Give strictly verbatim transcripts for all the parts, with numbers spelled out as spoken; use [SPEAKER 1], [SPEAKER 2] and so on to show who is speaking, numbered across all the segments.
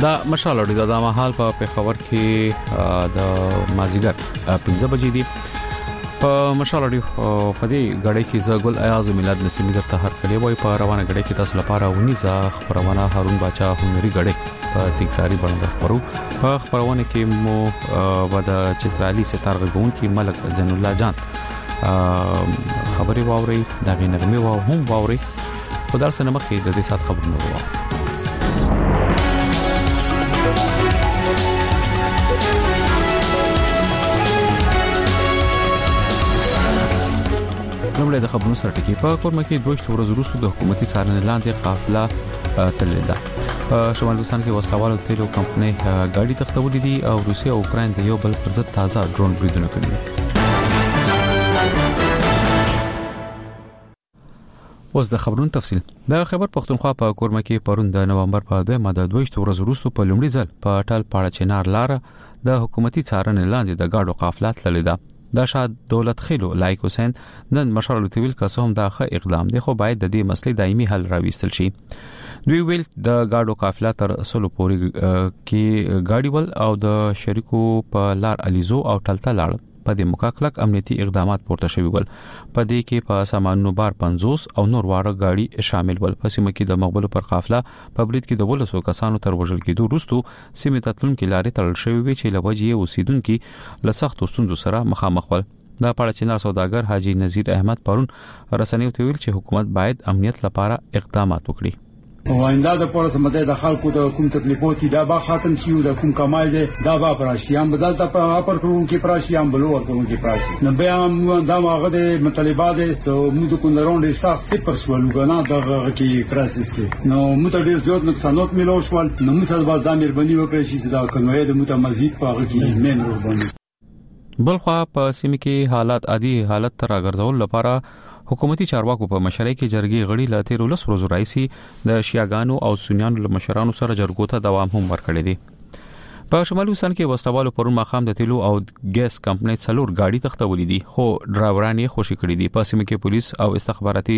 [SPEAKER 1] دا مشال اوري دا مهال په پیښور کې د مازیګر پنځه بجې دي. په مشال اوري په دې غړې کې زګل ایاز میلاد نسیمی د تهر کړي وای په روانه غړې کې تاسو لپاره ونیزه خبرونه هارون باچا هنري غړې په تکراری باندې خبرو. په خبرونه کې مو ود چترالي ستار غون کې ملک زین الله جان خبري واوري دا غینرمي واو هم واوري په درس نه مخې د دې سات خبرونه واوري. لومړی د خبرونو سره ټکی. په کورمه کې دوه ورځې وروسته د حکومتي څارنې لاندې قافله تللې ده. په شمال هندوستان کې وسلوالو تیلو کمپنۍ ګاډي تختولې دي او روسیه او اوکراین د یو بل پر ضد تازه ډرون بریدونه کړي دي. اوس د خبرونو تفصیل. د خیبر پختونخوا په کورمه کې پرون د نومبر په دوه ماده دوه ورځې وروسته په لومړي ځل په ټال پاړه چنار لار د حکومتي څارنې لاندې د ګاډو قافله تللې ده. دا شاد دولت خیلو لایق حسین نن مشال تویل کسوم داخه اقدام دی خو باید د دې مسلې دایمي حل راوستل شي. دوی ویل د گاډو قافله تر سلو پوري کې گاډي ول او د شریکو په لار الیزو او ټلټه لاړ په دې مکاکلک امنیتي اقدامات پورته شوي ول. په دې کې په سامانونو بار پنځوس او نور واره گاډي شامل ول. په سیمه کې د مغولو پر قافله په برید کې د ولسو کسانو تر وژل کېدو وروسته سیمه تتلون کې لارې تړل شوې وي چې لوجې اوسیدونکو له سختو ستونزو سره مخامخ ول. دا پاړه چنار سوداګر حاجی نذیر احمد پرون رسنیو ته ویل چې حکومت باید امنیت لپاره اقدامات وکړي.
[SPEAKER 2] واندا د پوره سمته د خلکو د کوم تکلیفوتی دا با ختم شي د کوم کمال دی دا با پراشيام بدل ته په اپر کوم کې پراشيام بلو ور کوم کې پراشي نو بیا دا ماغه د مطالبات ته مو د کندرون د ساس صفر شول غنا دغه کې کرایسس کې نو مو ته ډیر زیات نقصانات ملو شول نو موږ سره باز د مهرباني وکړئ چې دا کنوې د متمزید په هغه کې مين ور باندې.
[SPEAKER 1] بلخوا په سیمه کې حالات عادي حالت تر راګرځول لپاره حکومتي چارواکو په مشرۍ کې جرګې غړي لا تیر ولس روز راځي د شیاګانو او سنیانو له مشرانو سره جرګو ته دوام هم ورکړي دي. په شمالي هندوستان کې وسلوالو پرون مخام د تیلو او ګیس کمپنۍ څلور ګاډي تختولې دي خو ډرایوران یې خوشي کړي دي. په سیمه کې پولیس او استخباراتي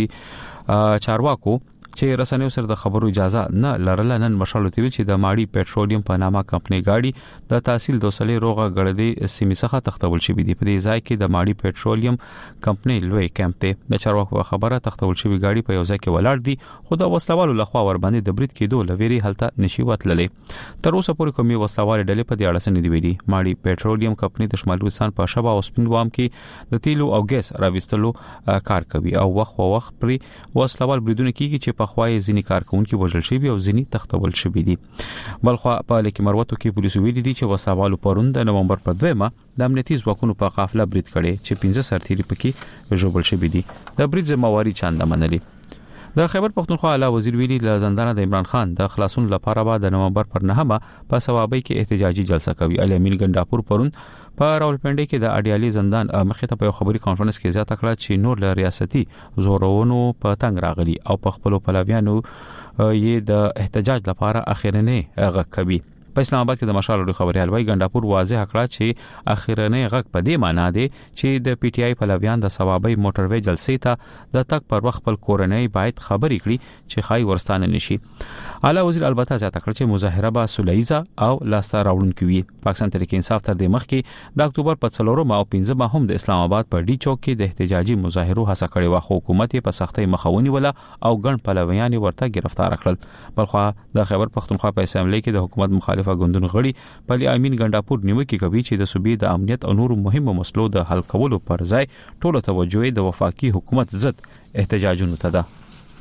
[SPEAKER 1] چارواکو چې رسنیو سره د خبرو اجازه نه لرل نن مشال تویل چې د ماړی پېټرولیم په نامه کمپنۍ ګاډي د تحصیل دوسلې روغه غړدي سیمې څخه تختول شوې دي. په دې ځای کې د ماړی پېټرولیم کمپنۍ لوی کیمپ ته د چارواکو خبره تختول شوې ګاډي په یو ځای کې ولاړ دي خو د وسلوالو لخوا ور باندې د برید کېدو لوري هلته نشي وتللې. تر اوسه پورې کومي وسلوال ډلې په دې اړه سن دی ویلي. ماړی پېټرولیم کمپنۍ د شمالي هندوستان په شبا او سپینوام کې د تیلو او ګیس راوستلو کار کوي او وخت او وخت پر وسلوال بریدونه کیږي چې په خوای ځینی کار کوونکي وژل شوی او ځینی تختول شوی دي. بلخوا په لیک مروتو کې پولیسو ویلي دي چې وسلوالو پرون د نومبر په دویمه د امنیتي ځواکونو په قافله برید کړي چې پنځه سرتیري پکې ژوبل شوی دي. د برید ذمہواری چاند منلي. د خیبر پختونخوا اعلی وزیر ویلي له زندان د عمران خان د خلاصون لپاره بعد د نومبر پر نهمه په ثوابي کې احتجاجي جلسه کوي. علي امین ګنداپور پرون په راولپنډي کې د اډیالي زندان مخې ته په خبري کانفرنس کې زیاته کړه چې نور له ریاستي زورونو په تنګ راغلي او په خپل پلاویانو یې د احتجاج لپاره اخیرنه غږ کوي. په اسلام آباد کې د مشال اوري خبري حلوي ګنداپور واضح کړه چې اخیرنه غږ په دې معنی دی چې د پی ټی آی پلاویان د ثوابي موټروي جلسې ته د تک پر وخت خپل کورنۍ باید خبرې کړي چې خای ورستانه نشي. اعلی وزیر البته زیاته کړ چې مظاهره به سولهیزه او لاسته راوړونکې وي. پاکستان تحریک انصاف تر دې مخکې د اکتوبر په څلورمه او پنځمه هم د اسلام آباد په ډی چوک کې د احتجاجي مظاهرو هڅه کړې و خو حکومت یې په سختۍ مخاوني ولا او ګڼ پلویان ورته گرفتار کړل. بلخوا د خیبر پختونخوا په اسمبلی کې د حکومت مخالفه ګوندونو غړي پلی امین ګنداپور نیوکه کوي چې د صوبې د امنیت او نور مهمو مسلو د حل کولو پر ځای ټوله توجه د وفاقي حکومت ضد احتجاجونو ته ده.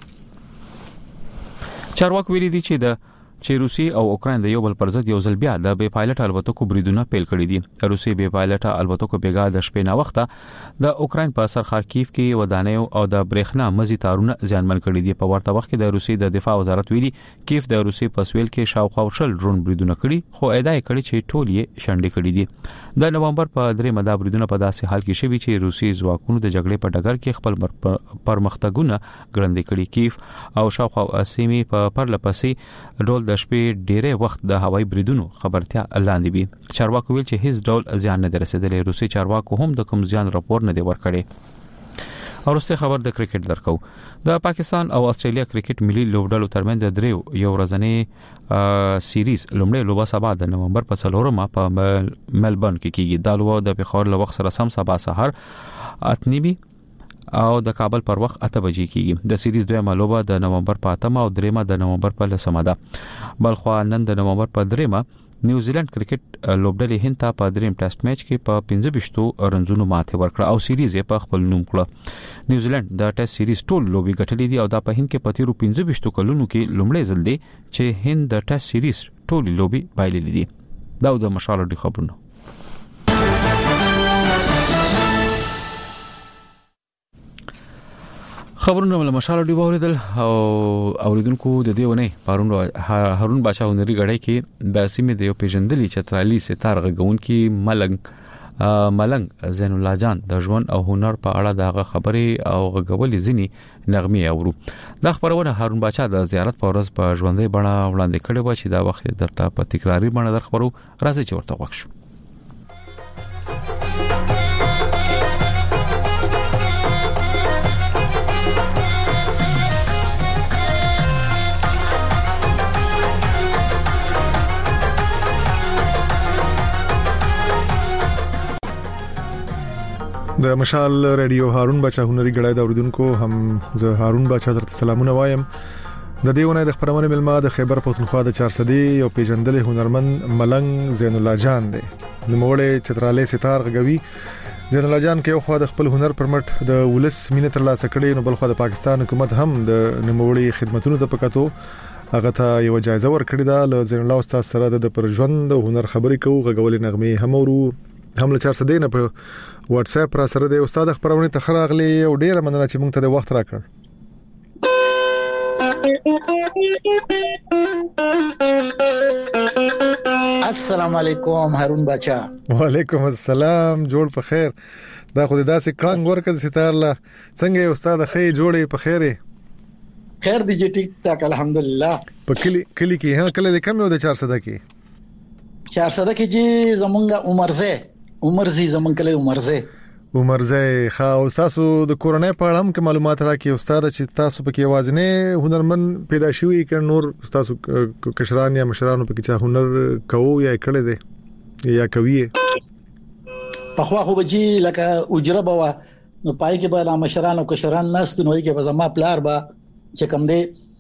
[SPEAKER 1] چارواکو ویلي دي چې د چې روسي او اوکراین د یو بل پر ضد یو ځل بیا د بې پایلټ الوتکو بریدونه پیل کړي دي. روسي بې پایلټ الوتکو بیګا د شپې نه وخته د اوکراین په سر خارکیف کې ودانیو او د برېښنا مزي تارونه ځانمن کړي دي. په ورته وخت کې د روسي د دفاع وزارت ویلي کیف د روسي په سویل کې شاوخوا شل ډرون بریدونه کړي خو ادعا کړي چې ټول یې شنډې کړي دي. د نومبر په درې مدا بریدونه په داسې حال کې شوي چې روسي ځواکونو د جګړې په ډګر کې خپل پرمختګونه ګړندې کړي. کیف او شاوخوا سیمې په پرلپسې ډول د شپې ډېر وخت د هوایي بریدونو خبرتیا لاندې وي. چارواکو ویل چې هیڅ ډول زیان نه رسیدلی. روسي چارواکو هم د کوم زیان راپور نه دی ورکړی. ورسته خبر د کرکټ درکو د پاکستان او استرالیا کرکټ ملي لوبډلو ترمنځ د دریو یو ورځنی سیریز لومړی لوبه سبا د نومبر په څلورمه په ملبورن کې کیږي. دا لوبه د پیښور له وخت سره سم سبا سحر اتنیبي او د کابل پر وخت اته بجې کیږي. د سیریز دویمه لوبه د نومبر په اتمه او دریمه د نومبر په لسمه ده. بلخو نن د نومبر په دریمه نیوزیلند کرکټ لوبډلې هند ته په دریم ټیسټ میچ کې په پنځه ویشتو رنزونو ماته ورکړه او سیریز یې په خپل نوم کړه. نیوزیلند د ټیسټ سیریز ټول لوبي ګټلې دي او دا په هند کې په تیرو پنځه ویشتو کلونو کې لومړی ځل دی چې هند د ټیسټ سیریز ټول لوبي بایللې دي. دا د مشال ډي خبرونه. خبرونه ول مشال دی ووریدل او اوریدونکو د دې ونه پرون هارون بادشاہ هنري غړی کې د سیمې د یو پیژندلي چترالي ستار غون کې ملنګ ملنګ زین الله جان د ژوند او هنر په اړه دغه خبرې او غوولې ځنی نغمه اورو. د خبرونه هارون بادشاہ د زیارت په ورځ په ژوندۍ بڼه وړاندې کړي و چې دا وخت درته په تکراری بڼه در خبرو راځي چې ورته وښو.
[SPEAKER 3] د مشال رادیو هارون بادشاہ هنري غړای د اوریدونکو هم زه هارون بادشاہ درته سلامونه وایم. د دیونه د خبرونه ملما د خیبر پختونخوا د چار صدی او پیژندل هنرمند ملنګ زین الله جان دی. نوموړی چترالي ستار غوي زین الله جان کې خو د خپل هنر پرمټ د ولس مینه تر لاسه کړي نو بل خو د پاکستان حکومت هم د نوموړي خدماتونو ته پکاتو هغه ته یو جایزه ورکړې ده. ل زین الله استاد سره د پر ژوند او هنر خبرې کوو غوولې نغمه هم ورو هم له چار صدی نه په واتس اپ را سره د استاد خبرونه تخراغلی او ډیره مننه چې موږ ته د وخت راکړ.
[SPEAKER 4] السلام علیکم هارون بچا.
[SPEAKER 3] وعلیکم السلام. جوړ په خیر. دا خو داسې کلنګ ورکړ ستار لا څنګه استاد خې جوړې په خیره
[SPEAKER 4] خیر دی چې ټیک ټاک الحمدلله.
[SPEAKER 3] په کلی کلی کې ها کله د کم یو د چار صدی کې
[SPEAKER 4] چار صدی کې چې زمونږ عمر زه عمر زی زمون کله عمر زه
[SPEAKER 3] عمر زه خا او تاسو د کورونای په اړه هم کې معلومات راکې استاد چې تاسو پکې وازنه هنرمن پیدا شوی ک نور تاسو کشران یا مشرانو پکې چا هنر کوو یا کړه دي یا کوي
[SPEAKER 4] په خو خو بجی لکه اجره بوا نو پای کې به د مشرانو کشران ناس نو کې به زما پلار با چې کم دی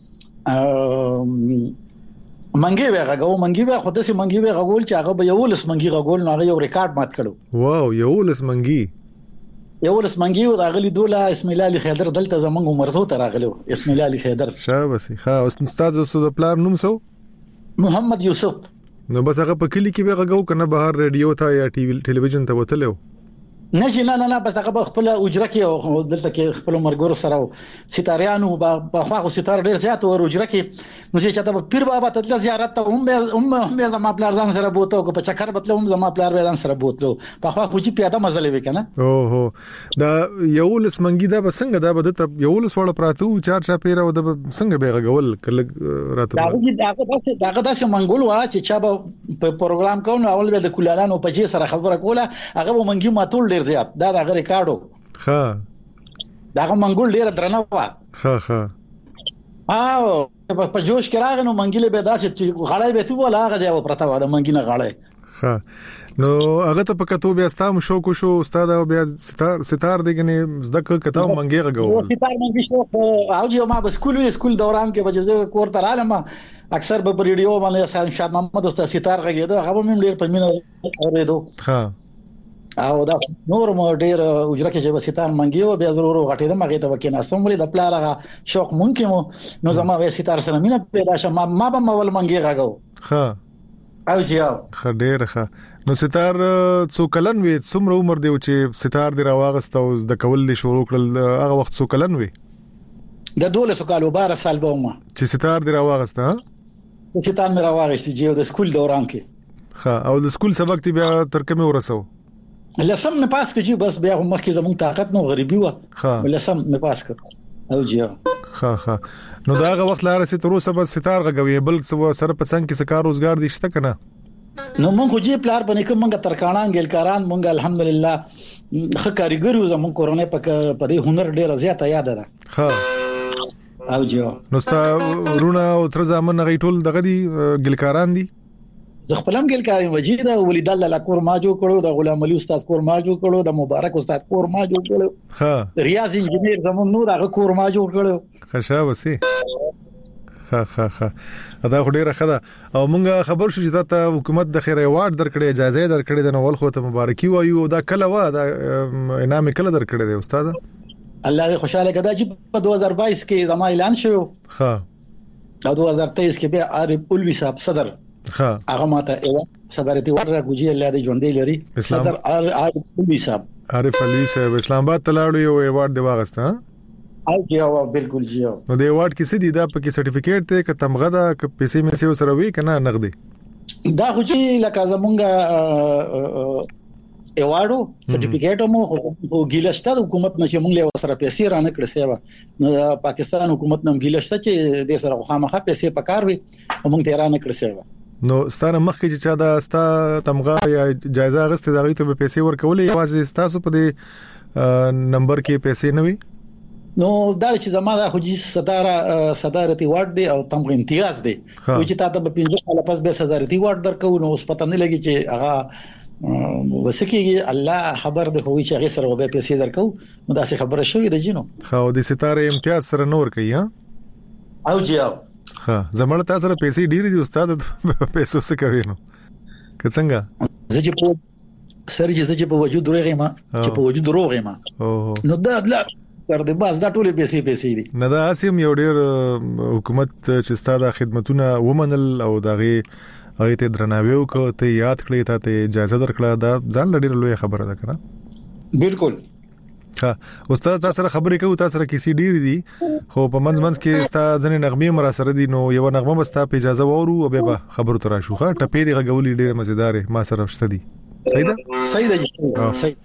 [SPEAKER 4] منګي وغه غو منګي وغه خو داسې منګي وغه غول چې هغه به یو لس منګي غول نو هغه یو ریکارډ مات کړو.
[SPEAKER 3] واو یو لس منګي
[SPEAKER 4] یو لس منګي او غلي دوله اسم الله علي خیدر دلته زمونږ عمر زو ته راغلو اسم الله علي خیدر
[SPEAKER 3] شابسي ها استاد د پلار نوم سو
[SPEAKER 4] محمد یوسف.
[SPEAKER 3] نو بس هغه په کلی کې وغه غو کنه بهر رادیو ته یا ټي وي ټلویزیون ته وتلو
[SPEAKER 4] نه چې نه نه نه بس هغه خپل اجره کې او دلته کې خپل مرګورو سره ستاریانو په خواغه ستاره ډیر زیات او اجره کې نو چې چاته پیر بابا ته زیارت ته هم هم هم زما پلار ځان سره بوته او په چکر بتلو هم زما پلار ځان سره بوتلو په خواغه چې پیاده مزل وکنه.
[SPEAKER 3] او هو دا یو لس منګي دا بسنګ دا بده ته یو لس وړ پراتو چار چا پیر او د څنګه به غول کله راته
[SPEAKER 4] دا دغه داسې دغه داسې منګول وا چې چا په پروګرام کوو اول به د کولانو په جې سره خبره کوله هغه منګي ماتول ډیر زیات دا د ریکارډو
[SPEAKER 3] ها
[SPEAKER 4] دا منګول ډیر درنه وا
[SPEAKER 3] ها ها
[SPEAKER 4] او په جوش کې راغنو منګیله به داسې غړای به تو ولا هغه دی پرتا و د منګینه غړای
[SPEAKER 3] ها نو هغه ته پکې تو بیا ستام شو کو شو استاد بیا ستار ستار دیګنه زده کته منګي غو
[SPEAKER 4] ستار منګي شو او چې ما په سکول وی سکول دوران کې بجزه کور تر عالم اکثر په ریډیو باندې شاد محمد استاد ستار غږیدو هغه هم ډیر په مینه اوریدو
[SPEAKER 3] ها
[SPEAKER 4] او دا نور مو ډیر اجره کې چې وسیتان منګیو بیا ضرور غټې د مغه ته وکینه سمولې د پلاله شوق مونږ مو نو زما وسیتار سره مینه پیدا شه ما ما به مول منګي غاګو
[SPEAKER 3] ها
[SPEAKER 4] او چې
[SPEAKER 3] خډیر ښه نو ستار څو کلن وي څومره عمر دی چې ستار دی راواغست او د کول دي شروع کړل هغه وخت څو کلن وي
[SPEAKER 4] د دوله سو کالو بار سال به ما
[SPEAKER 3] چې ستار دی راواغست ها
[SPEAKER 4] ستار مې راواغست چې د سکول دوران کې
[SPEAKER 3] ها او د سکول سبق تی بیا تر کومه ورسو
[SPEAKER 4] لسم نه پات کړي بس بیا هم مخکې زموږ طاقت نو غریبي و لسم نه پاس کړ او جیو
[SPEAKER 3] ها ها نو داغه وخت لاره سي تر اوسه بس ستار غوي بل څه سره پڅنګ کې سکار روزګار دي شته کنه
[SPEAKER 4] نو مونږ خو جی پلار باندې کوم مونږ ترکانان ګلکاران مونږ الحمدلله خ کاریګر زمون کورونه په دې هنر ډیر زیاته یاد ده.
[SPEAKER 3] ها
[SPEAKER 4] او جو
[SPEAKER 3] نو ستا رونه او تر زمون غي ټول دغه دي ګلکاران دي.
[SPEAKER 4] زه خپلم ګلکاري وجید ولید الله کور ما جوړ کړو د غلام علي استاد کور ما جوړ کړو د مبارک استاد کور ما جوړ کړو.
[SPEAKER 3] ها
[SPEAKER 4] ریاض انجینیر زمون نور هغه کور ما جوړ کړو.
[SPEAKER 3] خشا وسی ها ها ها دا خو ډیره خده او مونږ خبر شو چې دا حکومت د خیر ایوارډ درکړي اجازه درکړي د نوول خو ته مبارکي وایو دا کله وا دا انعام کله درکړي دی استاد.
[SPEAKER 4] الله دې خوشاله کړه چې په دوه هزار بایس کې زما اعلان شو.
[SPEAKER 3] ها
[SPEAKER 4] او دوه هزار تیئیس کې به عارف الوی صاحب صدر
[SPEAKER 3] ها
[SPEAKER 4] هغه ماته صدرتي ورغه کوجی الله دې ژوندې لري. صدر عارف الوی صاحب
[SPEAKER 3] عارف علي صاحب اسلام آباد تلاړو یو ایوارډ دی واغسته.
[SPEAKER 4] او جواب بالکل جواب
[SPEAKER 3] نو د ایوارډ کې څه دي دا پکې سرټیفیکیټ ته ک تمغه دا ک پیسې مې سره سره وی کنه نغدي
[SPEAKER 4] دا خو چې لکه زمونږه ایوارډو سرټیفیکیټ مو خو ګیلشته حکومت نشي مونږ له سره پیسې رانه کړې سیوا نو پاکستان حکومت نم ګیلشته چې د سره خامخا پیسې پکار وي مونږ ته رانه کړې سیوا.
[SPEAKER 3] نو ستاره مخکې چې چا دا ستا تمغه یا جایزه غسته دغه ته پیسې ورکولې یوازې تاسو په دې نمبر کې پیسې نه وي.
[SPEAKER 4] نو دا چې زما د خوجي صداره صدارتي وارد دی او تمغه امتیاز دی و چې تاسو په پنځه کال پس به صدارتي وارد درکو نو اوس پته نه لګي چې هغه وسکیږي الله خبر دی خو چې هغه سره به پیسې درکو نو دا څه خبره شوې ده جنو.
[SPEAKER 3] خو د ستاره امتیاز سره نور کوي ها
[SPEAKER 4] او جیاو
[SPEAKER 3] ها زمړ تاسو سره پیسې ډېری دي استاد پیسې څه کوي نو که څنګه
[SPEAKER 4] زه چې په سر چې په وجود روغې ما چې په وجود روغې ما نو دا لا تر دې باز دا ټولې پیسې پیسې دي
[SPEAKER 3] نه دا اسیم یو ډیر حکومت چې ستاسو خدمتونه ومنل او دغه هغه ته درناوی وکړ ته یاد کړی ته اجازه درکړه دا ځان لډیر لوی خبره ده کنه.
[SPEAKER 4] بالکل
[SPEAKER 3] ها استاد تاسو سره خبرې کوو تاسو سره کیسې ډیر دي خو په منځ منځ کې تاسو ځنې نغمې مرا سره دي نو یو نغمه بس تاسو په اجازه وورو او به خبرو تر شو ښه ټپې دی غولې ډیر مزیدار ما سره شته دي. صحیح ده
[SPEAKER 4] صحیح ده صحیح.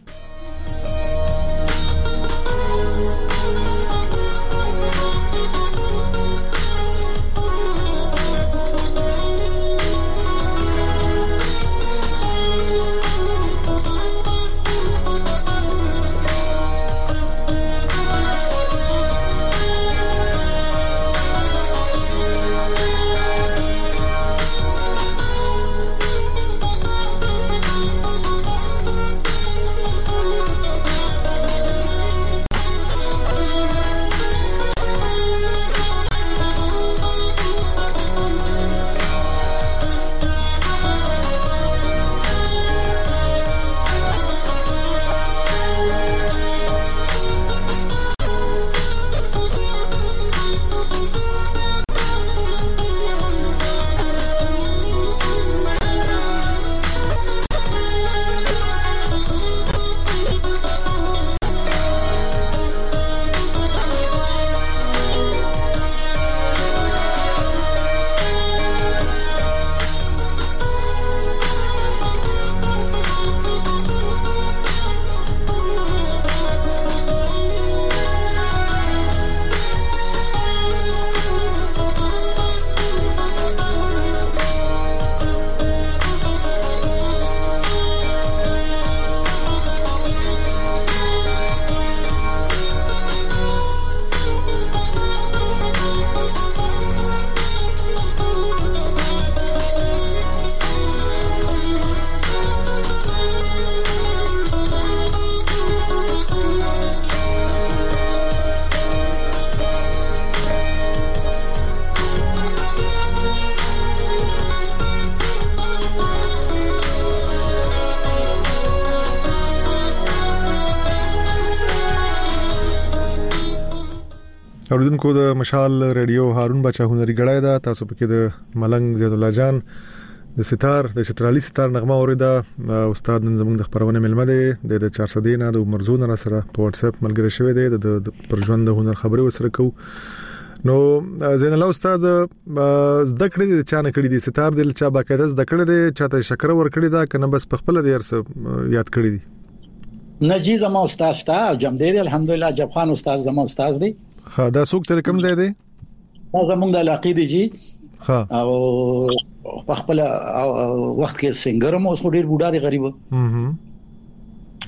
[SPEAKER 3] اوریدونکو د مشال ریډیو هارون بچا هنري غړای دا تاسو پکې د ملنګ زید الله جان د ستار د چترالي ستار نغمه اوریدا استاد نن زموږ د خبرونه ملمه دی د چار سو دینه د مرزون را سره په واتس اپ ملګری شوی دی د پرژوند هنر خبري وسره کو نو زین الله استاد زده کړی د چانه کړی دی ستار د چا باقاعده زده کړی دی چاته شکر ور کړی دا کنه بس په خپل د ارس یاد کړی دی
[SPEAKER 4] نجی زما استاد تا جمدی الحمدلله جب خان استاد زما استاد دی.
[SPEAKER 3] ها دا څوک تر کوم ځای دی
[SPEAKER 4] دا زمونږ د علاقې دی جی
[SPEAKER 3] ها
[SPEAKER 4] او په خپل وخت کې سنگر مو اوس ډیر بوډا دی غریب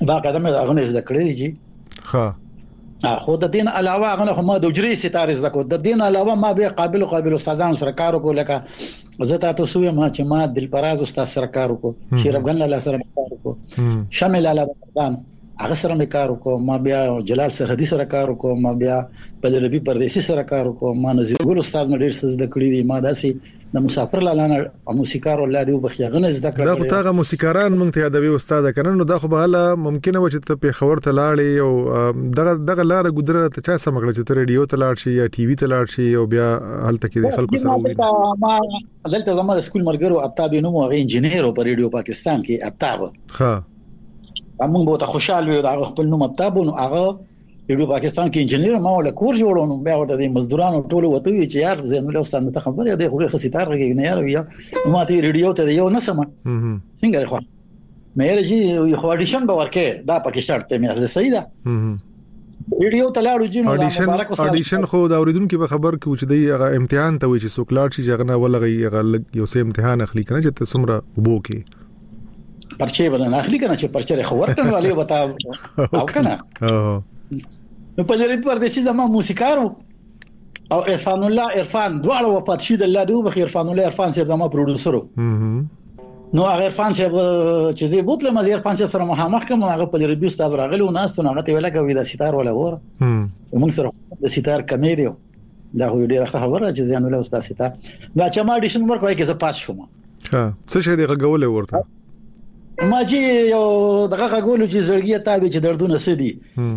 [SPEAKER 4] باقاعده مې هغه زده کړی دي.
[SPEAKER 3] ها
[SPEAKER 4] خو د دین علاوه هغه ما د اجري ستاره زده کو. د دین علاوه ما به قابل قابل استادانو سره کار وکړ، لکه زه تاسو سوې ما چې ما دلپراز استاد سره کار وکړ، شیرغن لاله سره کار وکړ، شامل لاله هغه سره مې کار وکړ، ما بیا جلال سرحدي سره کار وکړ، ما بیا بدربي پردیسي سره کار وکړ، ما نذیر ګل استاد نه ډیر څه زده کړی دي. ما داسې د مسافر لاله موسیقار ولادي وبخیغنه زده کړل.
[SPEAKER 3] دا خو تاغه موسیقاران مونږ ته یادوي استاد کنه، نو دا خو به هله ممکنه و چې ته په خبر ته لاړې او دغه دغه لار ګذره ته چا سمګل چې ته ریډیو ته لاړ شي یا ټي وي ته لاړ شي او بیا هلته کې خلکو سره وګورې.
[SPEAKER 4] ما دلته زموږ سکول مرګرو ابتاب نوم او انجینیر په ریډیو پاکستان کې ابتاب.
[SPEAKER 3] ها
[SPEAKER 4] موږ به ته خوشاله یو دا خپل نوم ابتاب نو هغه ریډیو پاکستان کې انجینیر ما ول کور جوړونو بیا ورته د مزدورانو ټولو وته وی چې یار زین له استاد ته خبره دی خو خسیتار غږی نه یار بیا ما ته ریډیو ته یو نسمه څنګه خو مې رجی یو اډیشن به ورکه دا پکې شرط ته مې صحیح ده. ریډیو ته لاړو جنو
[SPEAKER 3] مبارک استاد اډیشن خو دا اوریدونکو به خبر کې چې دی هغه امتحان ته وی چې سوکلاټ شي ځغنه ولغی هغه یو سه امتحان اخلي کنه چې ته سمره وبو کې
[SPEAKER 4] پرچې ورنه اخلي کنه چې پرچې خبر کنه والي وتا او کنه نو په لري پردیسي زما موسیقارو او عرفان الله عرفان دواړه وفات شي د الله دوه بخیر عرفان الله عرفان صاحب زما پروډوسر نو هغه عرفان صاحب چې زه بوتله مزه عرفان صاحب سره مخامخ کوم هغه په لري استاد راغلی او ناس ته هغه ته ویل کوي د ستار ولا ور موږ سره د ستار کمی دی دا خو ډیره خبره چې ځان ول استاد ستار دا چې ما اډیشن ورکوي کې زه پات شوم.
[SPEAKER 3] ها څه شي دی غوول ورته
[SPEAKER 4] ما چې یو دغه غوول چې زړګي تابع چې دردونه سدي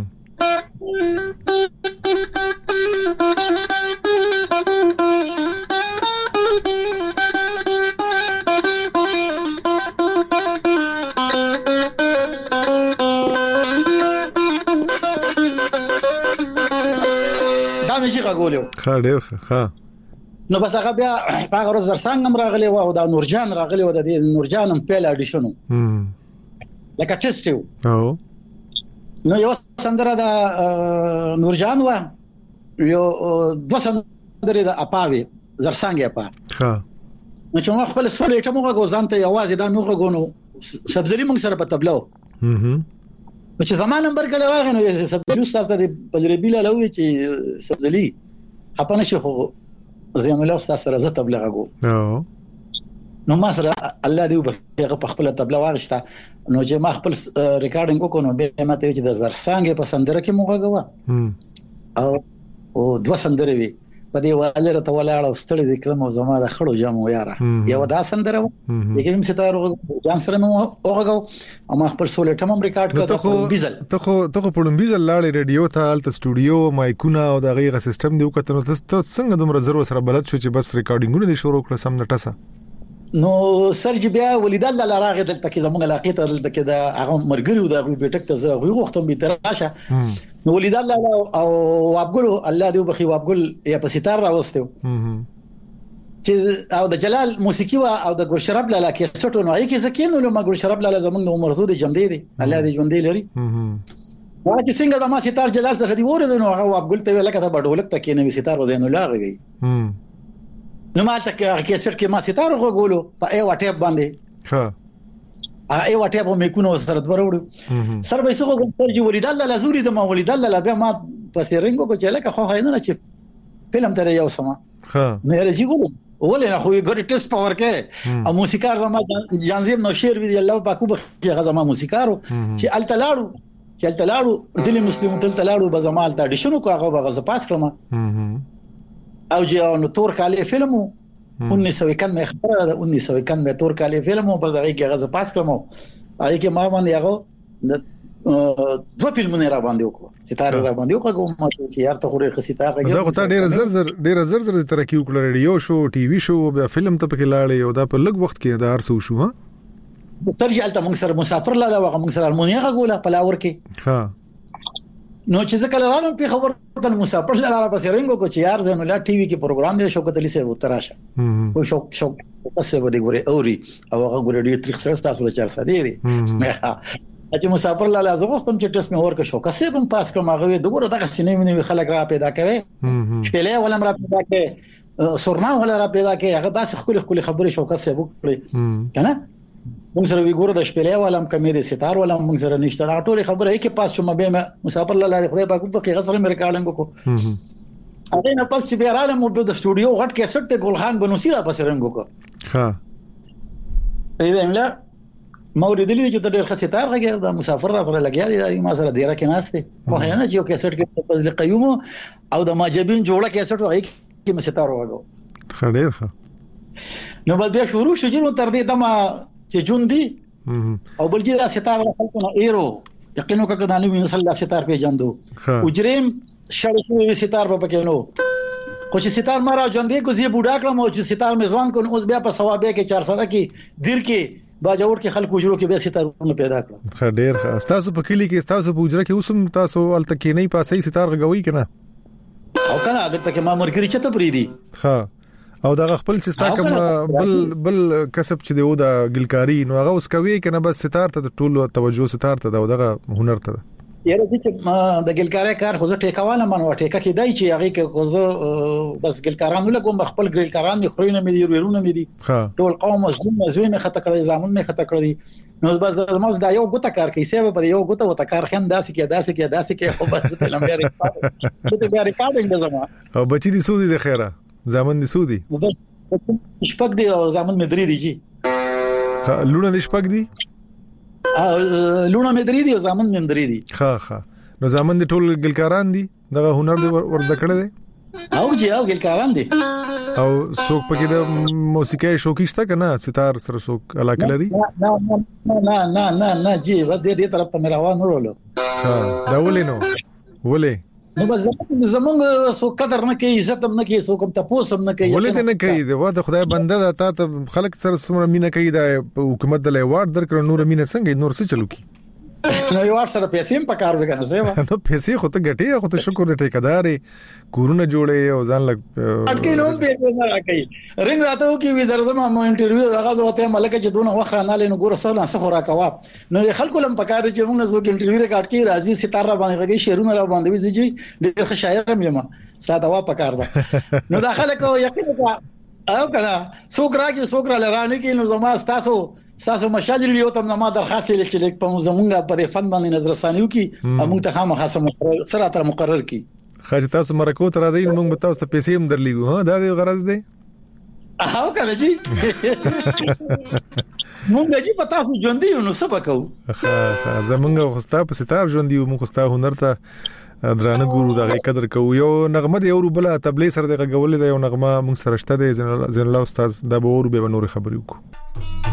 [SPEAKER 4] دا مې چې غوولو
[SPEAKER 3] ښه ډېر ښه.
[SPEAKER 4] نو بس هغه بیا هغه ورځ درسنګ هم راغلی و او دا نورجان راغلی و د نورجان هم پیل اډیشنو لکه ټیسټ یو
[SPEAKER 3] او
[SPEAKER 4] نو یو سندره د نورجان و یو دو سندره د اپاوي زرسنګ اپا
[SPEAKER 3] ها
[SPEAKER 4] نو چې ما خپل سولې ته موږ غوځانته یوازې دا موږ غونو سبزري موږ سره په تبلو
[SPEAKER 3] اها
[SPEAKER 4] چې زمان نمبر کله راغی نو سبزري استاد د بلربیله لوي چې سبزري خپنه شي خو زین الله استاد سره زه تبلیغ غو
[SPEAKER 3] او
[SPEAKER 4] نو ما سره الله دې په په خپل تبلیغ واغشته نو چې ما خپل ریکارډینګ وکړو نو به ماته چې د زرسانګ په سندره کې موږ غوا او او دوه سندره وی په دې والره ته ولاړ او ستړي د کلم او زما د خړو جامو یاره یو دا سندره و یګم ستاره جان سره مو اوغه او ما خپل سولې ټم ریکارډ کړو بیزل
[SPEAKER 3] ته خو ته خو په بیزل لاړې ریډیو ته الته سټوډیو مایکونه او د غیغه سیستم دی وکړو ته څنګه دومره ضرورت سره بلد شو چې بس ریکارډینګونه دي شروع کړ سم نټسه
[SPEAKER 4] نو سرج بیا ولیدل لا راغی دلته کې زموږ علاقې ته دلته کې دا هغه مرګریو دا غوي بیٹک ته زه غوي وختم به تراشه نو ولیدل لا او وابګل الله دې بخي وابګل یا په ستار راوستو چې او د جلال موسیقي او د ګورشراب لاله کې سټو نو اې کې زکینو له ما ګورشراب لاله زموږ عمر زود جمدې دي الله دې ژوندې لري وا چې څنګه د ما ستار جلال سره دی ورته نو هغه وابګل ته ویل کته بډولک ته کې نو ستار وزین الله غي نو مالته کې سټ کې ما ستار غوګولو په ای واټیپ باندې
[SPEAKER 3] ها
[SPEAKER 4] ای واټیپ مې کو نو سره دروړو سر به څه کوم چې ولیدل لا زوري د ما ولیدل لا بیا ما پسې رنګو کو چې لکه خو خاینه چې فلم ته یو سما
[SPEAKER 3] ها
[SPEAKER 4] مې راځي ګورم ولې نه خو یې ګوري ټیسټ پاور کې او موسیقار زما جانزیم نو شیر وی الله پاکو بخي غزما موسیقارو چې التلاړو چې التلاړو دلی مسلمان تلتلاړو بزمال ته اډیشنو کو هغه غز پاس کړم او چې نو تور کاله فلمو انیس سو اکانوے خبره ده انیس سو اکانوے تور کاله فلمو په ځای کې غز پاس کړم هغه کې ما باندې هغه دوه فلمونه را باندې وکړو ستاره را باندې وکړو ما چې یار ته خوري ستاره راګي
[SPEAKER 3] دا خو ته ډیر زر زر ډیر زر زر ترقی وکړه ریډیو شو ټي وي شو بیا فلم ته پکې لاړې او دا په لږ وخت کې دا ارسو شو ها
[SPEAKER 4] سرجی الته موږ سره مسافر لاله وغه موږ سره هارمونیا غوله په لاور کې
[SPEAKER 3] ها
[SPEAKER 4] نو چې ځکه لرانو په خبر د مسافر لاله پسې رنګو کو چې یار زین الله ټي وي کې پروګرام دی شوکت علي سه وتراشه او شوک شوک پسې ودی ګوري اوري او هغه ګوري ډیر تریخ سره تاسو له چار ساده دی چې مسافر لاله زه وختم چې ټیسټ مې ورکه شو کسې هم پاس کړم هغه دغه دغه سینې مې خلک را پیدا کوي شپېلې ولم را پیدا کوي سورنا ولا را پیدا کوي هغه داسې خپل خپل خبرې شو کسې وکړي کنه موږ سره وی ګوره د شپېلې ولم کمې د ستار ولم موږ سره نشته دا ټول خبره هي کې پاس چې مبه مسافر لاله خدای پاک په کې غسر مې ریکارډینګ وکړو هغه نه پاس چې بیا رااله مو د سټوډیو غټ کیسټ ته ګلخان بنوسی را پس رنګ وکړو
[SPEAKER 3] ها
[SPEAKER 4] اې دا موریدلی چې د ډېر خسیتار غږی د مسافر را پر لګیا دي ما سره ډیره کې ناشته خو هیڅ نه چې کیسټ کې په ځل قیوم او د ماجبین جوړه کیسټ وایي کې مسیتار وګو
[SPEAKER 3] خډیر ښه
[SPEAKER 4] نو بل بیا شروع شو چې تر دې دمه چې جون دی او بل چې دا ستار خلکو نه ایرو یقینو کا کدانې ویني صلی الله ستار په جندو اجریم شړې ستار په پکې نو خو چې ستار ما را ژوندې کو زی بوډا کړم او چې ستار میزوان کو اوس بیا په ثوابه کې چار سو کې دیر کې باجوړ کې خلکو جوړو کې به ستارونه پیدا کړل
[SPEAKER 3] خډیر ښه تاسو په کلی کې تاسو په اجره کې اوسم تاسو الته کې نه پاسې ستار غوي کنه
[SPEAKER 4] او کنه عادت ته ما مرګري چته پری دي
[SPEAKER 3] ها او دا خپل چې ستا کوم بل بل کسب چې دی او دا ګلکاری نو هغه اوس کوي کنه بس ستار ته ټول توجه ستار ته دا دغه هنر ته
[SPEAKER 4] یاره چې د ګلکاري کار خو زه ټیکاوانه منو ټیکا کې دای چې هغه کې خو زه بس ګلکارانو له کوم خپل ګلکاران نه خورینه مې دی ورونه مې دي ټول قوم مزمن مزوی مې خطا کړی زامن مې خطا کړی نو بس موږ دا یو ګوته کار کوي سبب په یو ګوته وته کار خن داسې کې داسې کې داسې کې خو بس ته لمبه ریکارډ ته بیا ریکارډینګ زما
[SPEAKER 3] او بچی دي سودي د خیره زامن دي سودي
[SPEAKER 4] شپږ دي او زامن مې درې دي جی
[SPEAKER 3] لونه دي شپږ دي
[SPEAKER 4] لونه مې درې دي او زامن مې درې دي
[SPEAKER 3] ها ها نو زامن دي ټول ګلکاران دي دغه هنر دي ورزده کړی دي
[SPEAKER 4] او جی او ګلکاران دي
[SPEAKER 3] او څوک پکې د موسیقي شوقي شته کنه ستار سره څوک علاقه لري
[SPEAKER 4] نه نه نه نه نه جی و دې دې طرف ته مې روان ورولو
[SPEAKER 3] ها دا ولې نو ولې
[SPEAKER 4] نو بس زمونږ سو قدر نه کوي عزت هم نه کوي سو کوم تاسو هم نه کوي
[SPEAKER 3] ولې نه کوي دا د خدای بنده دا ته خلک سره سره مینه کوي دا حکومت د لیوارد درکړ نور مینه څنګه نور څه چلو کی
[SPEAKER 4] نو یو ور سره پیسې هم پکار وګنه سیوا
[SPEAKER 3] نو پیسې خو ته ګټي خو ته شکر دې ټیکدارې کورونه جوړې او ځان لګ
[SPEAKER 4] اټکې نو پیسې نه راکې رنګ راته وو کې وی درځم ما انټرویو هغه ځوته ملک چې دونه وخت نه لینو ګور سره څه خورا کوا نو خلکو لم پکار دي چې موږ زو کې انټرویو ریکارډ کې راځي ستاره باندې غږی شعرونه را باندې وځي ډېر ښه شاعر هم یم ساده وا پکار ده نو داخله کو یقین کا او کنه څوک راځي څوک را لرانه کې نو زما تاسو تاسو مشاجر یو تم ما درخواست لیکل چې په زمونږه په فن باندې نظر ثانیو کې موږ ته خامخا سره تر مقرر کی
[SPEAKER 3] خاطر تاسو مرکو تر راځي موږ تاسو ته پیسې هم درلیږو ها دا دی غرض دی
[SPEAKER 4] هاو کنه جی موږ جی پتا خو ژوند دی نو څه وکاو
[SPEAKER 3] ها زمونږه خوستا په ستار ژوند دی موږ خوستا هنر ته درانه ګورو دا قدر کوو یو نغمه دی ورو بل تبلیغ سره دغه غول دی یو نغمه موږ سره شته دی زین الله استاد دا به ورو به نور خبرې وکړو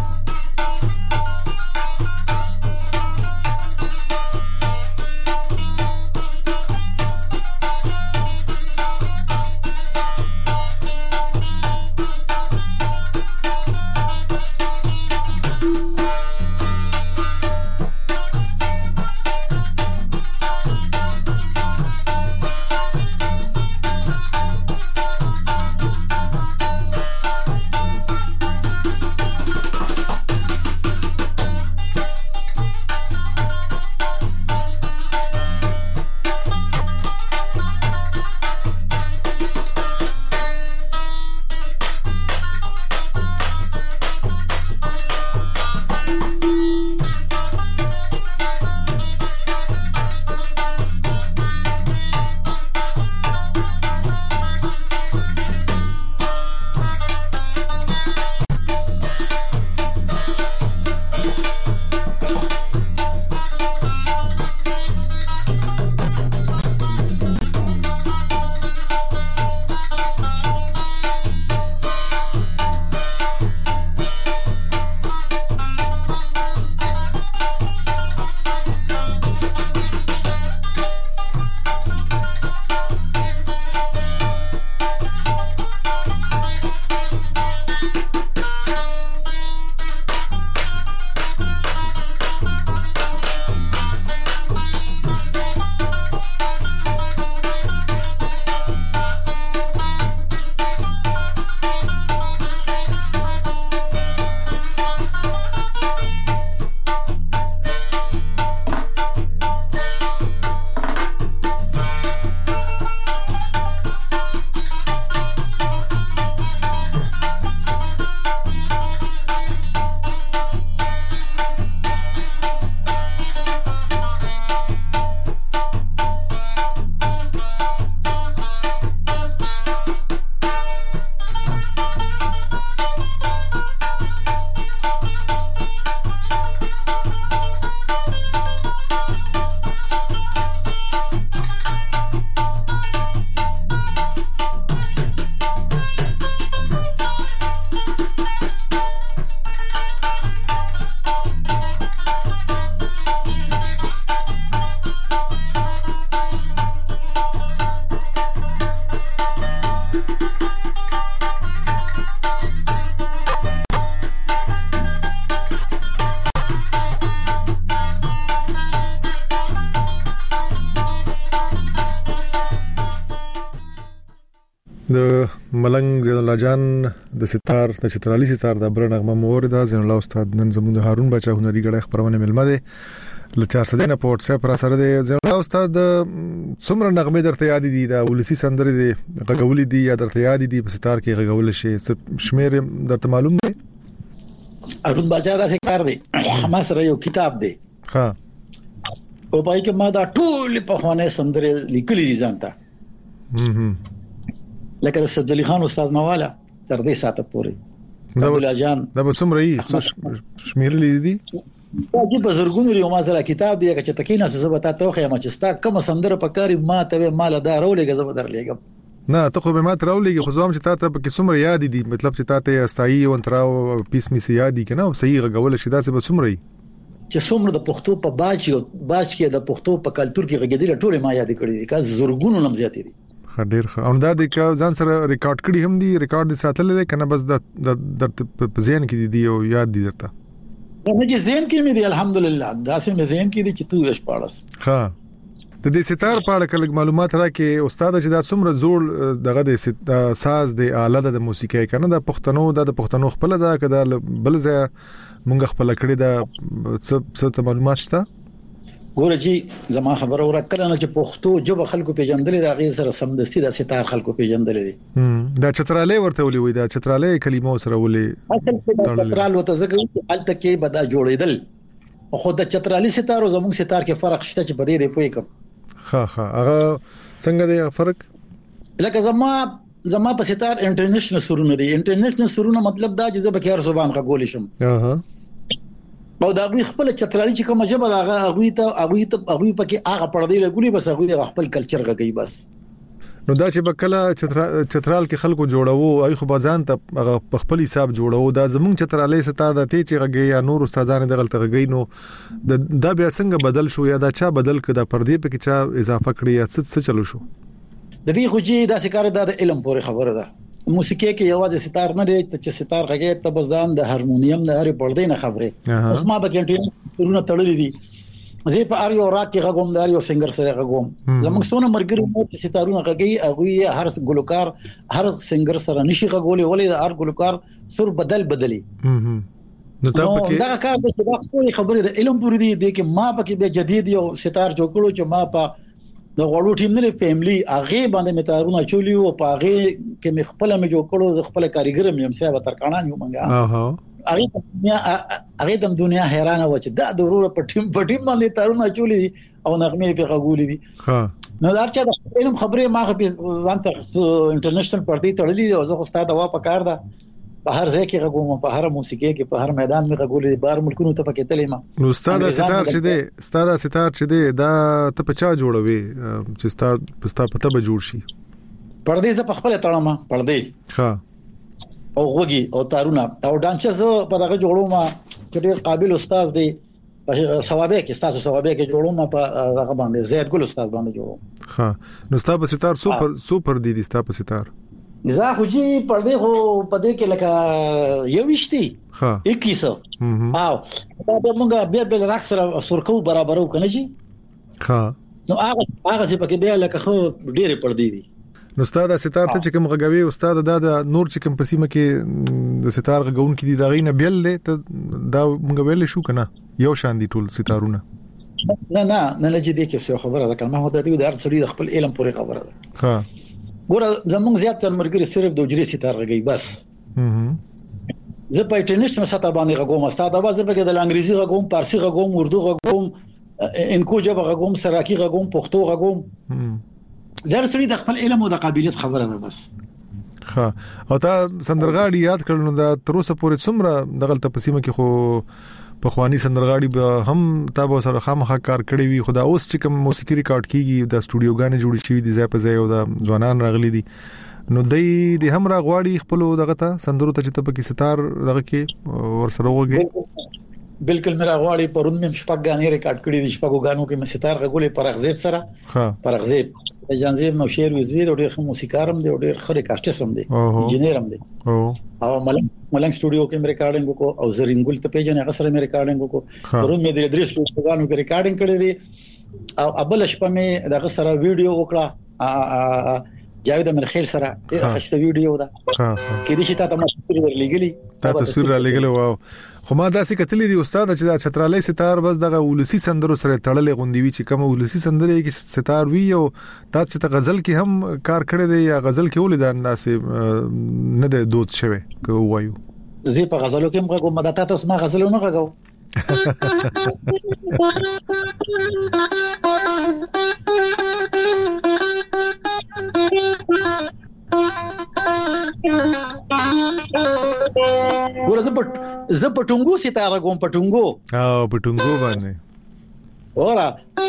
[SPEAKER 3] د ملنګ زین الله جان د ستار د چترالي ستار د برنغمه موردا زین الله استاد نن زموږ د هارون بچا هنري غړي خبرونه ملمه ده ل چار سدنه په واتس اپ را سره د زین الله استاد څومره نغمه درته یاد دي د ولسی سندري دي غغولي دي یا درته یاد دي په ستار کې غغول شي شمیر درته معلوم دی
[SPEAKER 4] هارون بچا دا څه کار دی ما سره یو کتاب دی
[SPEAKER 3] ها
[SPEAKER 4] او پای کې ما دا ټول په خوانه سندري لیکلي دي ځانته
[SPEAKER 3] هم
[SPEAKER 4] لکه د سید علي خان استاد مواله تر دې ساعته پورې عبد الله جان
[SPEAKER 3] دا به څومره یې شمیرلې دي
[SPEAKER 4] دا چې بزرګونو لري ما سره کتاب دی چې تکینه څه زبتا توخه ما چې ستا کوم سندره پکاري ما ته مال دا رولېګه زبر درلېګم
[SPEAKER 3] نه ته خو به ما ترولېږي خو زوم چې تا ته په څومره یاد دي مطلب چې تا ته استایي او تراو پیس می سي یاد دي کنه او صحیح غول شي دا څه به څومره
[SPEAKER 4] چې څومره د پښتو په باج باج کې د پښتو په کلچر کې غږیدل ټول ما یاد کړی دي کا زورګونو نم زیاتې دي
[SPEAKER 3] خډیر خ او دا د ځان سره ریکارډ کړي هم دي ریکارډ ساتل دي کنه بس د د په ذهن کې دي او یاد دي درته
[SPEAKER 4] نه چې ذهن کې مې دي الحمدلله دا سه مې ذهن کې دي چې تو وش پاړس
[SPEAKER 3] ها د دې ستار په اړه کله معلومات راکې استاد چې دا څومره زوړ دغه د ساز د آله د موسیقي کنه د پښتنو د پښتنو خپل دا کده بل ځای مونږ خپل کړی دا څه معلومات شته
[SPEAKER 4] ګوره چې زما خبره ورکړه نه چې پښتو جوب خلکو پیژندل دا غي سره سمدستي د ستار خلکو پیژندل دي
[SPEAKER 3] دا چتراله ورته ولي وي دا چتراله کلمو سره ولي
[SPEAKER 4] اصل چترال وته زګ الته کې بدا جوړیدل خو د چترالي ستار او زموږ ستار کې فرق شته چې بده دی پوي کوم
[SPEAKER 3] ها ها هغه څنګه دی فرق
[SPEAKER 4] لکه زما زما په ستار انټرنیشنل سرونه دي انټرنیشنل سرونه مطلب دا چې زه به کار زبان غول شم
[SPEAKER 3] اها
[SPEAKER 4] او دا غوي خپل چترالي چې کومه جبه دا غوي ته غوي ته غوي پکې هغه پردي لګولي بس غوي خپل کلچر غږی بس
[SPEAKER 3] نو دا چې بکله چترال کې خلکو جوړاوه اي خو بازان ته خپل حساب جوړاوه دا زمونږ چترالي ستاره د تی چې غږی یا نور استادانه د غلط غږی نو دا بیا څنګه بدل شو یا دا چا بدل کړه پردي پکې چا اضافه کړی یا څه چلو شو
[SPEAKER 4] د دې خو چې دا څه د علم پورې خبره ده موسیقي کې یوازې ستار نه دی چې ستار غږی ته بزان د هارمونیم د هرې پردې نه خبره اوس ما به کېنټینو ترونه تړلې دي زه په اریو راک کې غوم دار یو سنگر سره غوم زموږ سونه مرګري مو چې ستارونه غږی هغه هر ګلوکار هر سنگر سره نشي غولې ولې د هر ګلوکار سر بدل بدلی نو دا کار د خبرې د علم پوری دی چې ما پکې به جدید یو ستار جوړ کړو چې ما په د غوړو ټیم نه فیملی هغه باندې متارونه چولی او پاغه کې مخ خپل مې جوړ کړو خپل کاریګر مې هم سیاو ترکانان یو منګه
[SPEAKER 3] اها
[SPEAKER 4] هغه دنیا هغه د دنیا حیرانه و چې دا د ورور په ټیم په ټیم باندې تارونه چولی او نغمه په غولې دي
[SPEAKER 3] ها
[SPEAKER 4] نو دا چې د علم خبرې ما په ځان ته انټرنیشنل پارټي تړلې او زه استاد وا پکار ده په هر ځای کې غووم په هر موسیقي کې په هر میدان کې غولې بار ملکونو ته پکې تلې ما
[SPEAKER 3] نو استاد ستار چې دی استاد ستار چې دی دا ته په چا جوړوي چې استاد پستا پته به جوړ شي
[SPEAKER 4] پردې ز په خپل تړم پردې
[SPEAKER 3] ها
[SPEAKER 4] او غوږی او تارونه او ډانچز په دغه جوړو ما چې ډیر قابل استاد دی په ثوابه کې استاد ثوابه کې جوړو ما په هغه باندې زید ګل استاد باندې جوړو
[SPEAKER 3] ها نو استاد ستار سوپر سوپر دی استاد ستار
[SPEAKER 4] زه خو جی پردې خو پدې کې لکه یو وشتي
[SPEAKER 3] ها
[SPEAKER 4] اکیس او دا به مونږه بیا بل راک سره سرکو برابرو کنه جی
[SPEAKER 3] ها
[SPEAKER 4] نو هغه هغه چې پکې بیا لکه خو ډېر پردې دي
[SPEAKER 3] نو استاد ستار ته چې کوم غږوي استاد دا د نور چې کوم پسیمه کې د ستار غږون کې دي دا غینه بیل له دا مونږ ویل شو کنه یو شان دي ټول ستارونه
[SPEAKER 4] نه نه نه لږ دې کې څه خبره ده کله ما هدا دې د هر څړي د خپل علم پورې خبره ده
[SPEAKER 3] ها
[SPEAKER 4] ګوره زمونږ زیات تر مرګري صرف د وجري ستار غږی بس زه په انټرنیشنل سطح باندې غووم استاد اواز په کې د انګریزي غووم فارسی غووم اردو غووم انکو جبه غووم سراکی غووم پښتو غووم زر سړي د خپل علم او د قابلیت خبره ده بس
[SPEAKER 3] ها او تا سندرغاړي یاد کړل دا تر اوسه پورې څومره دغه تپسیمه کې خو په خواني سندرغاړي به هم تاسو سره خامخا کار کړی وي خدا اوس چې کوم موسیقي ریکارډ کیږي د سټوډیو غانې جوړې شوی دي ځای په ځای او د ځوانان راغلي دي نو دای د هم راغواړي خپل دغه ته سندرو ته چې ته پکې ستار دغه کې ور سره وګي
[SPEAKER 4] بالکل میرا غواړي پرون مې شپږ غانې ریکارډ کړې دي شپږ غانو کې مې ستار غولې پر غزيب سره
[SPEAKER 3] ها
[SPEAKER 4] پر غزيب جانزيب نو شعر وزوی د ډېر خو موسیقارم دی او ډېر خره کاشټسم دی انجینرم دی او او ملنګ ملنګ سټوډیو کې مې ریکارډینګ وکړو او زرینګل ته پیژنې غسر مې ریکارډینګ وکړو پرون مې د درې سټوډیوګانو کې ریکارډینګ کړی دی او ابل شپه مې دغه سره ویډیو وکړه جاوید امرخیل سره ډیر خشته ویډیو ده
[SPEAKER 3] ها
[SPEAKER 4] کې دي چې تاسو ما تصویر ورلګلی
[SPEAKER 3] تا تصویر را لګل واو خو ما داسې کتلې دي استاد چې دا چترالي ستار بس دغه ولسی سندرو سره تړلې غوندي وی چې کوم ولسی سندرې کې ستار وی او تاسو چې غزل کې هم کار کړی دی یا غزل کې ولې دا ناسې نه د دوت شوی کو وایو
[SPEAKER 4] زه په غزلو کې موږ کوم مدته تاسو ما غزلونه غاغو ورزه پټ ز پټونګو ستاره کوم پټونګو
[SPEAKER 3] او پټونګو باندې
[SPEAKER 4] اورا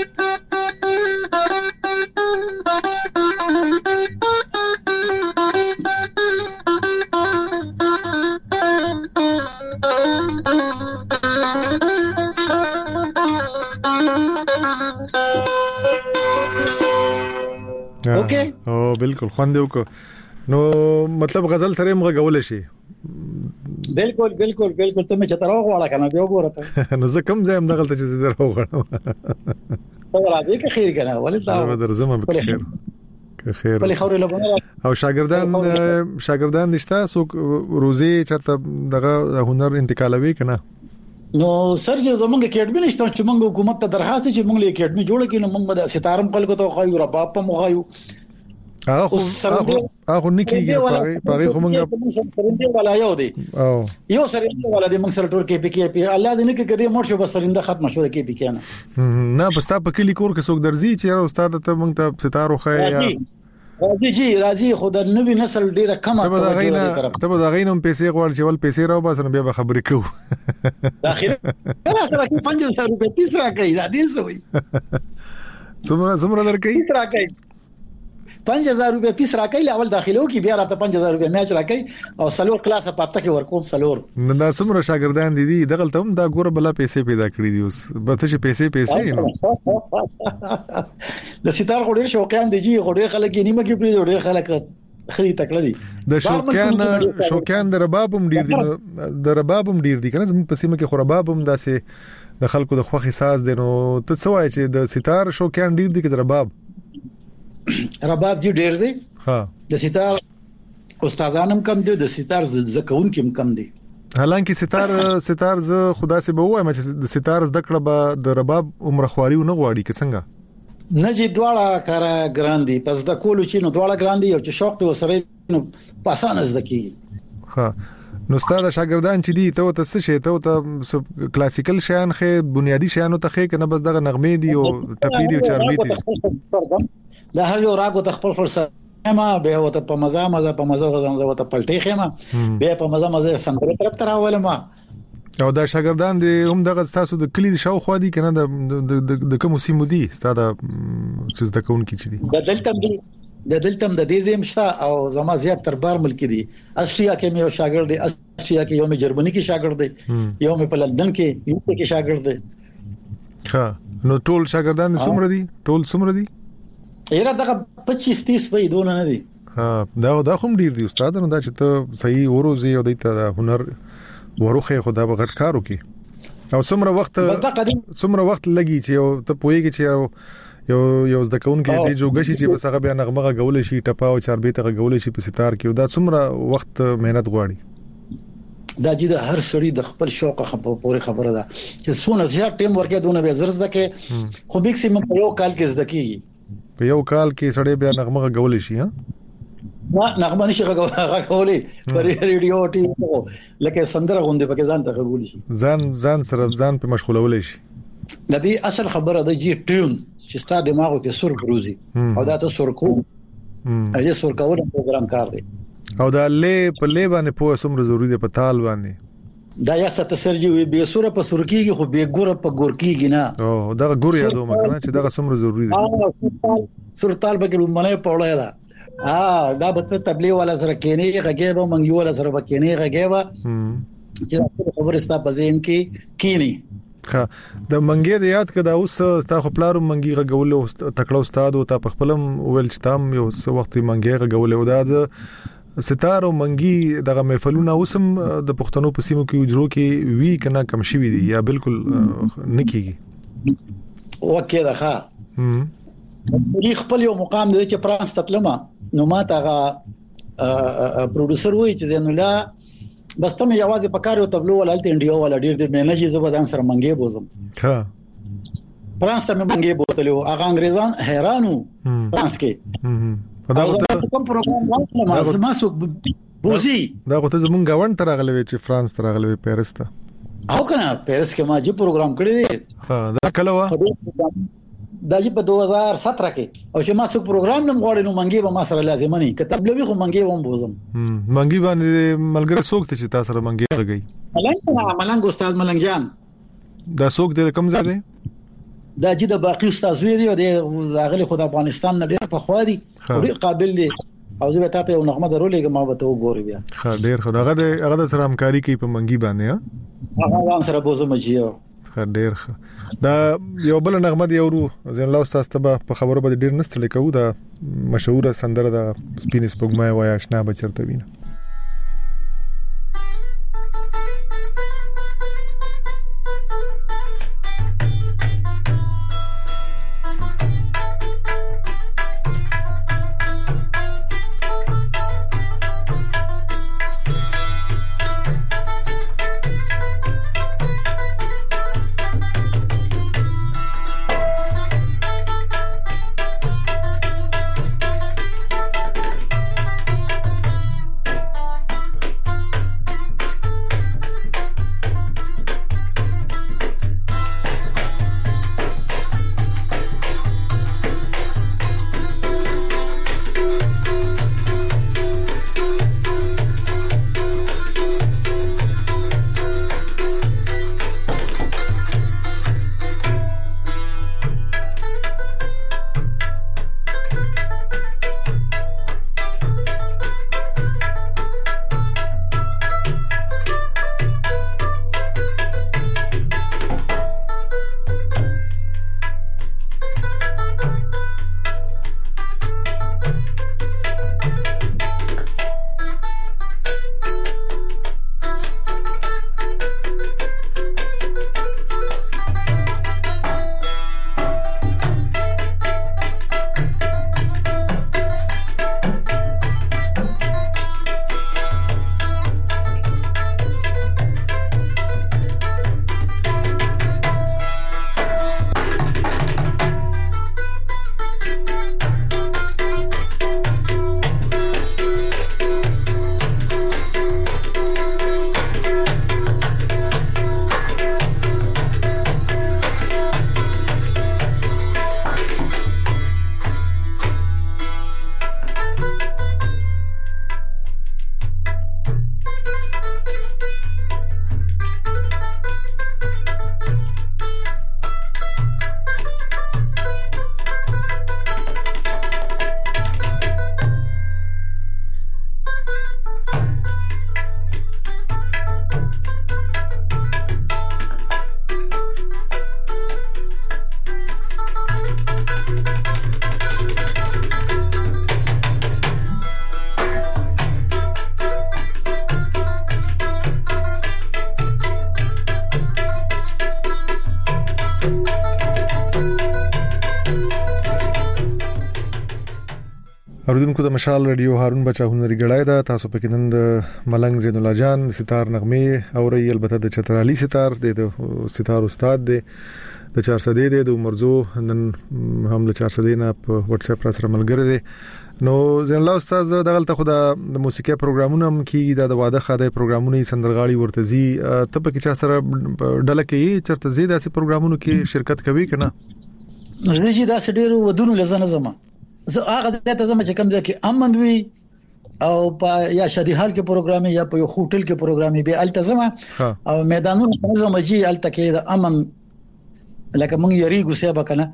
[SPEAKER 4] اوکې
[SPEAKER 3] او بالکل خوند یو کو نو مطلب غزل سره موږ غول شي
[SPEAKER 4] بالکل بالکل بالکل ته مې چتراو غواړه کنه بیا وګورته
[SPEAKER 3] نو زه کوم ځای هم دغلت چې زه درو غواړم
[SPEAKER 4] والله دې کې خیر کنه ولې تا
[SPEAKER 3] درځم به خیر خیر
[SPEAKER 4] بلې خوري لبنه
[SPEAKER 3] او شاګردان شاګردان نشته سو روزي چرته دغه هنر انتقالوي کنه
[SPEAKER 4] نو سر چې زمونږ اکیډمي نشته چې موږ حکومت ته درخواست چې موږ له اکیډمي جوړ کړو موږ د ستارم خلکو ته خو رباب په مغایو
[SPEAKER 3] هغه هغه هغه نکیږي پاره پاره خو موږ
[SPEAKER 4] سرنده ولا یو دی
[SPEAKER 3] او
[SPEAKER 4] یو سرنده ولا د موږ سره ټول کې پی کې پی الله دې نه کې کدي مور شو بس سرنده ختم شو کې پی کې نه
[SPEAKER 3] نه بس تا په کلی کور کې څوک درځي چې استاد ته موږ ته ستارو خای
[SPEAKER 4] راځي جی راځي خود نوې نسل ډیره کمه
[SPEAKER 3] توجه دې طرف ته به دا غینم پیسې غواړي چې ول پیسې راو بس نه بیا خبرې کوو
[SPEAKER 4] اخر سره کې پنځه سوه روپے پیس راکې دا دې سوې
[SPEAKER 3] څومره څومره درکې
[SPEAKER 4] پیس راکې پنځه هزار روپے پیس راکې اول داخلو کې بیا راته پنځه هزار روپے میچ راکې او سلور کلاس په پاتہ کې ورکوم سلور
[SPEAKER 3] نه دا څومره شاګردان دي دغه ته هم دا ګوره بلا پیسې پیدا کړې دي اوس به ته چې پیسې پیسې
[SPEAKER 4] د ستار غوډیر شوقیان دي چې غوډیر خلک یې نیمه کې پری غوډیر خلک خري تکړه دي
[SPEAKER 3] د شوقیان شوقیان د ربابم ډیر دي د ربابم ډیر دي کنه زموږ په سیمه کې خو ربابم داسې د خلکو د خوخي ساز دي نو ته څه وایې چې د ستار شوقیان ډیر دي کې د رباب
[SPEAKER 4] رباب دی ډیر دی
[SPEAKER 3] ها
[SPEAKER 4] د ستار استادانم کم دي د ستار زکون کم کم دي
[SPEAKER 3] حالانکه ستار ستار ز خدا سي به وایم چې د ستار زده کړه به د رباب عمر خواري نه غواړي که څنګه
[SPEAKER 4] نه جی دواړه کارا ګراندي پس د کولو چې نو دواړه ګراندي او چې شوق ته وسره نو پاسانه زده کیږي
[SPEAKER 3] ها نو ستاره شاګردان چې دي ته ته څه شي ته ته کلاسیکل شیان خې بنیادی شیانو ته خې کنه بس دغه نغمې دي او ټپې دي او چاربي دي
[SPEAKER 4] دا هر یو راغو ته خپل خپل ما به وته په مزه مزه په مزه غزم زه وته پلټې خېما به په مزه مزه څنګه طرف تر اول ما
[SPEAKER 3] او دا شاګردان دي هم دغه تاسو د کلی شاو خو دي کنه د د کوم سیمو دي ستاده چې د کون کې چي دي
[SPEAKER 4] د دلتم دي د دلتم د دې زم شته او زما زیات تر بار ملک دي استریا کې مې یو شاګرد دی استریا کې یو مې جرمني کې شاګرد دی یو مې په لندن کې یو کې شاګرد دی
[SPEAKER 3] ها نو ټول شاګردان څومره دي ټول څومره دي
[SPEAKER 4] ایرا دغه پچیس تیس وې دونه نه دي
[SPEAKER 3] ها دا دا کوم ډیر دي استاد نو دا چې ته صحیح وروزي او د هنر وروخه خدا به غټ کارو کی او څومره وخت څومره وخت لګي چې ته پويږي چې یو یو ځکون کې دی جوګشي چې بس هغه بیا نغمه غول شي ټپا او چاربي ته غول شي په ستار کې دا څومره وخت مهنت غواړي
[SPEAKER 4] دا چې د هر سړي د خپل شوق خبره پوره خبره ده چې څونه زیات ټیم ورکې دونه به زر زده کې خو میکسیمم په یو کال کې زده کیږي
[SPEAKER 3] په یو کال کې سړی بیا نغمه غول شي ها
[SPEAKER 4] ما نغمه نشي غولې پر ریډیو ټي لکه سندره غونډه پکې ځان ته غول شي
[SPEAKER 3] ځان ځان سره ځان په مشغولول شي
[SPEAKER 4] د دې اصل خبره د جی ټیون چې ستاسو دماغو کې سر بروزي او دا ته سر کو اجه سر کول پروګرام کار دی
[SPEAKER 3] او دا لې په لې باندې په سمره ضروری دی په تال باندې
[SPEAKER 4] دا یا ست سرجی وي به سور په سر کېږي خو به ګور په ګور کېږي نه
[SPEAKER 3] او دا ګور یادو مکنه چې دا سمره ضروری دی
[SPEAKER 4] سر تال به کې لمنه پوره ده ها دا به تبلیغ ولا سره کېنی غږه منګي ولا سره کېنی غږه چې خبر استا په ذهن کې کېنی
[SPEAKER 3] ها د منګي د یاد کده اوس ستا خو پلارو منګي غول تکړه استاد او تا په خپلم ویل چې تام یو وخت منګي غول او دا ستاره منګي دغه محفلونه اوسم د پښتنو په سیمو کې اجرو کې وی کنه کم شي وي یا بالکل نکېږي
[SPEAKER 4] وکه دا ښه لري خپل یو مقام دی چې فرانس ته تلم نو ما ته پروډوسر وایي چې زین الله بس ته مې आवाज په کار یو تبلو ولالته انډیا ولا ډیر دې مې نه شي زبردان سره منګي بوزم
[SPEAKER 3] ها
[SPEAKER 4] فرانس ته مې منګي بوتلو هغه انګريزان حیرانو فرانس کې
[SPEAKER 3] دا کوم
[SPEAKER 4] پروګرام راځي ما سو بوزي
[SPEAKER 3] دا کوته زمون غوڼ تر غلوي چې فرانس تر غلوي پیرس ته
[SPEAKER 4] او کنه پیرس کې ما جو پروګرام کړی دی
[SPEAKER 3] ها دا کله وا
[SPEAKER 4] دا چې په دوه هزار ساتره کې او چې ما سو پروګرام نم غوړې نو منګي به ما سره لازم نه کتاب لوي خو منګي وم بوزم
[SPEAKER 3] منګي باندې ملګری څوک ته چې تاسو سره منګي لګي
[SPEAKER 4] ملنګ ملنګ استاد ملنګ جان
[SPEAKER 3] دا څوک دې کم ځای دی
[SPEAKER 4] دا چې د باقي استاد وی دی او د غلي خدای افغانستان نه ډیر په خوا دي ډیر قابل دي او زه به تاسو یو نغمه درولې ما به ته وګوري بیا
[SPEAKER 3] ښه ډیر خو هغه د هغه سره همکاري کوي په منګي باندې ها
[SPEAKER 4] هغه ځان سره بوزم چې
[SPEAKER 3] ښه ډیر ښه دا یو بل نغمه دی ورو زين الله استاد ته په خبرو به ډیر نستل کوو دا مشهور سندره د سپینس پګمای وای آشنا بچرته وینه اوریدونکو د مشال رادیو هارون بچا هنري غړای دا تاسو په کې نن د ملنګ زین الله جان ستار نغمه او ری البته د چترالي ستار د ستار استاد د د چار سدې د عمرزو نن هم له چار سدې نه په واتس اپ سره ملګری دي نو زین الله استاد دغلت خو د موسیقي پروګرامونه هم کې د واده خاده پروګرامونه سندرغاړي ورتزي ته په کې چا سره ډله کې چرته زیاده سي پروګرامونو کې شرکت کوي کنه
[SPEAKER 4] زه دا سډیرو ودونو لزنه زما زه هغه ته زما چې کوم ځکه امن وی او په یا شادي حال کې پروګرامي یا په یو هوټل کې پروګرامي به التزمه او میدانونو په زما جی الته کې د امن لکه مونږ یریګو سیبا کنه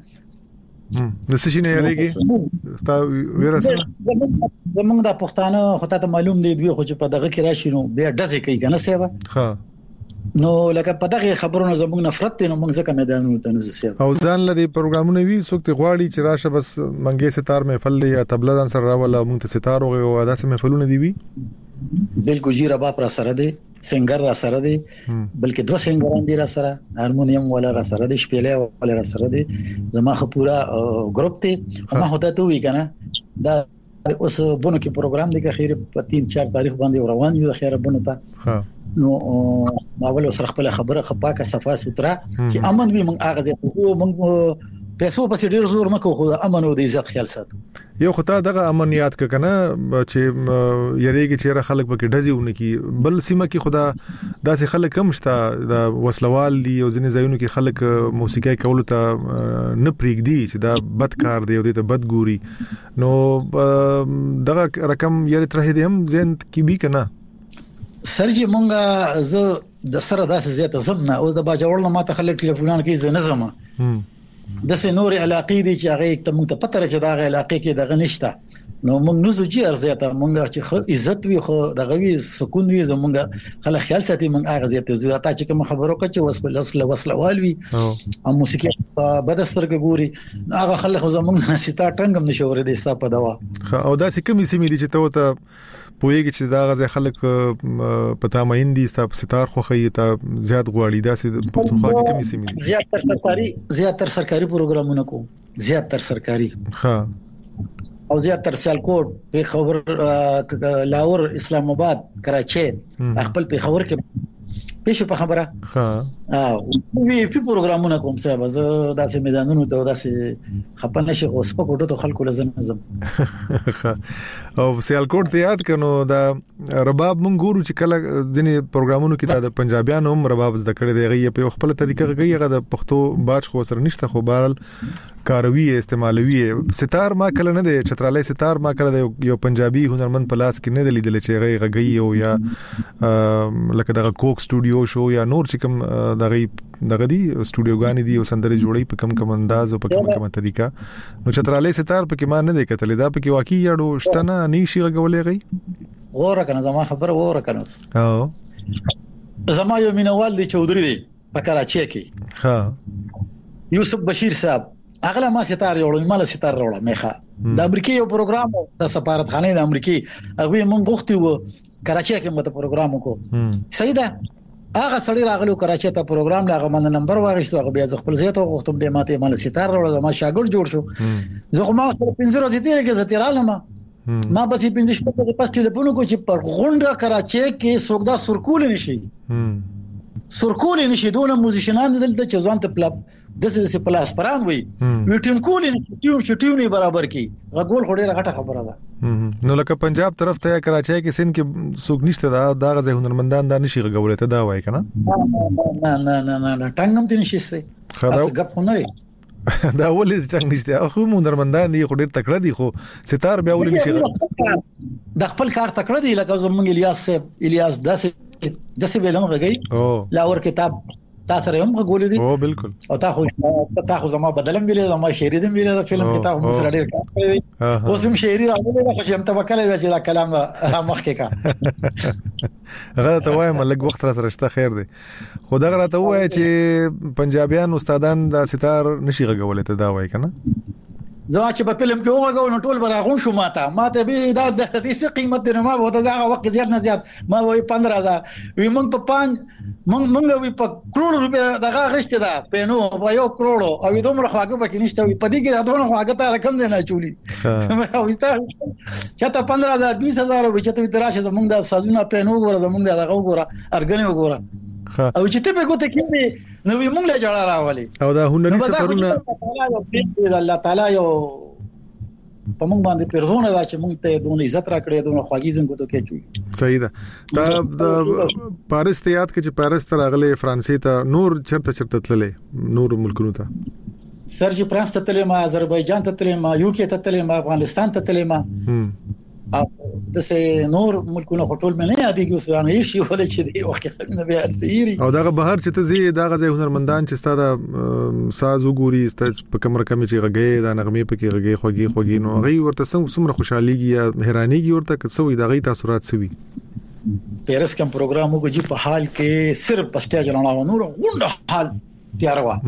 [SPEAKER 3] د څه شي نه یریږي ستا ورسره
[SPEAKER 4] زمونږ د پښتانه خو ته معلوم دی دوی خو چې په دغه کې راشي نو به ډزې کوي کنه سیبا
[SPEAKER 3] ها
[SPEAKER 4] نو لکه په دغه خبرونو زموږ نفرت نو موږ ځکه میدانونو ته نه ځو
[SPEAKER 3] او ځان لدی پروګرامونه وی سوکت غواړي چې راشه بس منګي ستار محفل دی یا تبله ځان سره راول موږ ته ستار او داسې محفلونه دی وی
[SPEAKER 4] بالکل جی رباب را سره دی سنگر را سره دی بلکې دوه سنگران دي را سره هارمونیم ولا را سره دی شپېلې ولا را سره دی زما خو پورا ګروپ ته ما هدا ته وی کنه دا اوس بونو کې پروګرام دی که خیر په تین چار تاریخ باندې روان یو خیر بونو ته نو اول سره خپل خبره خپاکه صفه سترا چې امن وي موږ اغه زه موږ پیسو پسې ډیر زور نه کوو امن او د عزت خیال ساتو
[SPEAKER 3] یو خدای دغه امنیت ک کنه چې یریږي چې خلک پکې ډزیونه کی بل سیمه کې خدا داسې خلک هم شته د وسلوال دی او ځینې ځایونو کې خلک موسیقي کول ته نه پریږدي چې دا بد کار دی او د بد ګوري نو دغه رقم یری تر هدي هم زین کې بي کنه
[SPEAKER 4] سرجی مونږه زه د سره داسې زیاته زمنه او د باجوړ نه ماته خلک ټلیفونان کوي زه نه زما د سينوري علاقې دي چې هغه ته موږ ته پته راځي دا علاقې کې دغه نشته نو موږ نو زوجي ارزيته موږ چې خو عزت وي خو دغه وي سکون وي زموږ خلک خیال ساتي موږ هغه زیاته زو تا چې کوم خبرو کوي چې وسله وسله وسله والوي او موسیقي بد سترګ ګوري هغه خلک زموږ نسیتا ټنګم نشور دي ستا په دوا
[SPEAKER 3] او دا سې کومې سیمې دي چې ته ته پوهیږي چې دا غزه خلک پتا مهندي ستاسو ستار خو خي ته زیات غواړي دا سې پښتونخوا کې کومې سیمې دي
[SPEAKER 4] زیات تر سرکاري زیات تر سرکاري پروګرامونه کوم زیات تر سرکاري
[SPEAKER 3] ها
[SPEAKER 4] او زیات تر سیالکوټ پیښور لاهور اسلام آباد کراچي خپل پیښور کې پېښه په خبره ها او وی پی پروګرامونه کوم څه باز داسې میدانونو ته داسې خپل نشي اوس په کوټو ته خلکو لزم نظم
[SPEAKER 3] او سیالکوټ ته یاد کنو دا رباب مونږ ګورو چې کله ځینې پروګرامونو کې د پنجابیانو هم رباب زده کړی دی غي په خپل طریقه غي هغه د پښتو باج خو سره نشته خو بهرال کاروي استعمالوي ستار ما کله نه دی چترالي ستار ما کله یو پنجابي هنرمند پلاس کې نه دی لیدل چې غي غي او یا لکه دغه کوک سټوډیو شو یا نور چې کوم دغه دغه دی سټوډیوګانی دی او سندري جوړي په کوم کوم انداز او په کوم کوم طریقه نو چترالي ستار په کې ما نه دی کتل دا په کې واقعي یړو شتنه نشي غولې غي
[SPEAKER 4] وره کنه زما خبره وره کنه
[SPEAKER 3] او
[SPEAKER 4] زما یو مینوال دی چودري دی په کراچي کې
[SPEAKER 3] ها
[SPEAKER 4] یوسف بشیر صاحب اغله ما ستار یوړم مال ستار وروړم میخه د امریکای یو پروګرام د سفارتخانه د امریکای هغه مونږ غوښتي وو کراچي کې مته پروګرام وکړو صحیح ده هغه سړی راغلو کراچي ته پروګرام لاغه من نمبر واغښتو هغه بیا خپل زیات غوښتم به ماته مال ستار وروړم ما شاګرد جوړ شو زه خو ما پنځه ورځې تیرې کې ستیراله ما ما بس پنځه شپږ ځله پاس ټلیفون کو چې پر غونډه کراچي کې سوګدا سرکول نشي سرکول نشي دونه موزیشنان دلته چې ځان ته پلاپ دسه دسه پلاس پران وي ویټین کول نشي ټیو شټیو نه برابر کی غول خوري غټه خبره ده
[SPEAKER 3] نو لکه پنجاب طرف ته کراچي کې سین کې سوق نشته دا د غزه هنرمندان دا نشي غولې ته دا وای کنه
[SPEAKER 4] نه نه نه نه ټنګم دي نشي سي خلاص غپ هنري
[SPEAKER 3] دا ولې څنګه نشته خو هنرمندان دي خو ډېر تکړه دي خو ستار بیا ولې نشي
[SPEAKER 4] د خپل کار تکړه دي لکه زمونږ الیاس صاحب الیاس داسې داسې ویلم غږی لاور کتاب تاسو هم غوړې دي
[SPEAKER 3] او بالکل
[SPEAKER 4] او تاسو تاسو زما بدلم ویلې زما شعري دم ویلې فلم کتاب مو سره ډېر کار کړی اوس هم شعري راغلی خو چې هم توکل وی چې دا کلام را مخکې کا
[SPEAKER 3] هغه ته وایم لږ وخت را سره شته خیر دی خو دا راته وای چې پنجابیان استادان دا ستار نشي غوړې ته دا وای کنه
[SPEAKER 4] زه چې په فلم کې وګورم نو ټول براغون شو ماته ماته به دا د ستاسو قیمت دی ما وته ځای وخت زیات نه زیات ما وې پندرہ هزار وی مونږ په پنځ مونږ مونږ وی په کروڑ روپیا دغه غشته ده په نو په یو کروڑ او دومره خواږه پکې نشته وی په دې کې دونه خواږه ته رقم دی نه چولی او استا چاته پندرہ هزار بیس هزار وی چې ته تراشه زمونږ د سازونه په نو ګوره زمونږ دغه وګوره ارګنه وګوره او چې ته به ګوته کې نو وی مونږ له جوړه راولي
[SPEAKER 3] او دا هنري سفرونه
[SPEAKER 4] الله تعالی یو په مونږ باندې پرزونه دا چې مونږ ته دونه عزت راکړې دونه خواږی زنګو ته کې چوي
[SPEAKER 3] صحیح ده دا پاریس ته یاد کې چې پاریس ته راغله فرانسې ته نور چرته چرته تللې نور ملکونو ته
[SPEAKER 4] سر چې فرانس ته تللې ما آذربایجان ته تللې ما یو کې ته تللې ما افغانستان ته تللې ما او د سه نور ملکونو خټول مې نه یادېږي اوس دا نه شي ولې چې دی وخت څنګه بیا ارسيري
[SPEAKER 3] او دا بهر چې ته زی دا غزه هنرمندان چې ستاده ساز وګوري ست په کمر کم چې غږی دا نغمه پکې غږی خوږی خوږی نو غي ورته څومره خوشحاليږي یا حیرانيږي ورته کڅوې دا غي تاثرات سوي
[SPEAKER 4] پیرس کوم پروګرام وګ جی په حال کې صرف پسټیا جوړاو نور غونډه حال تیار وا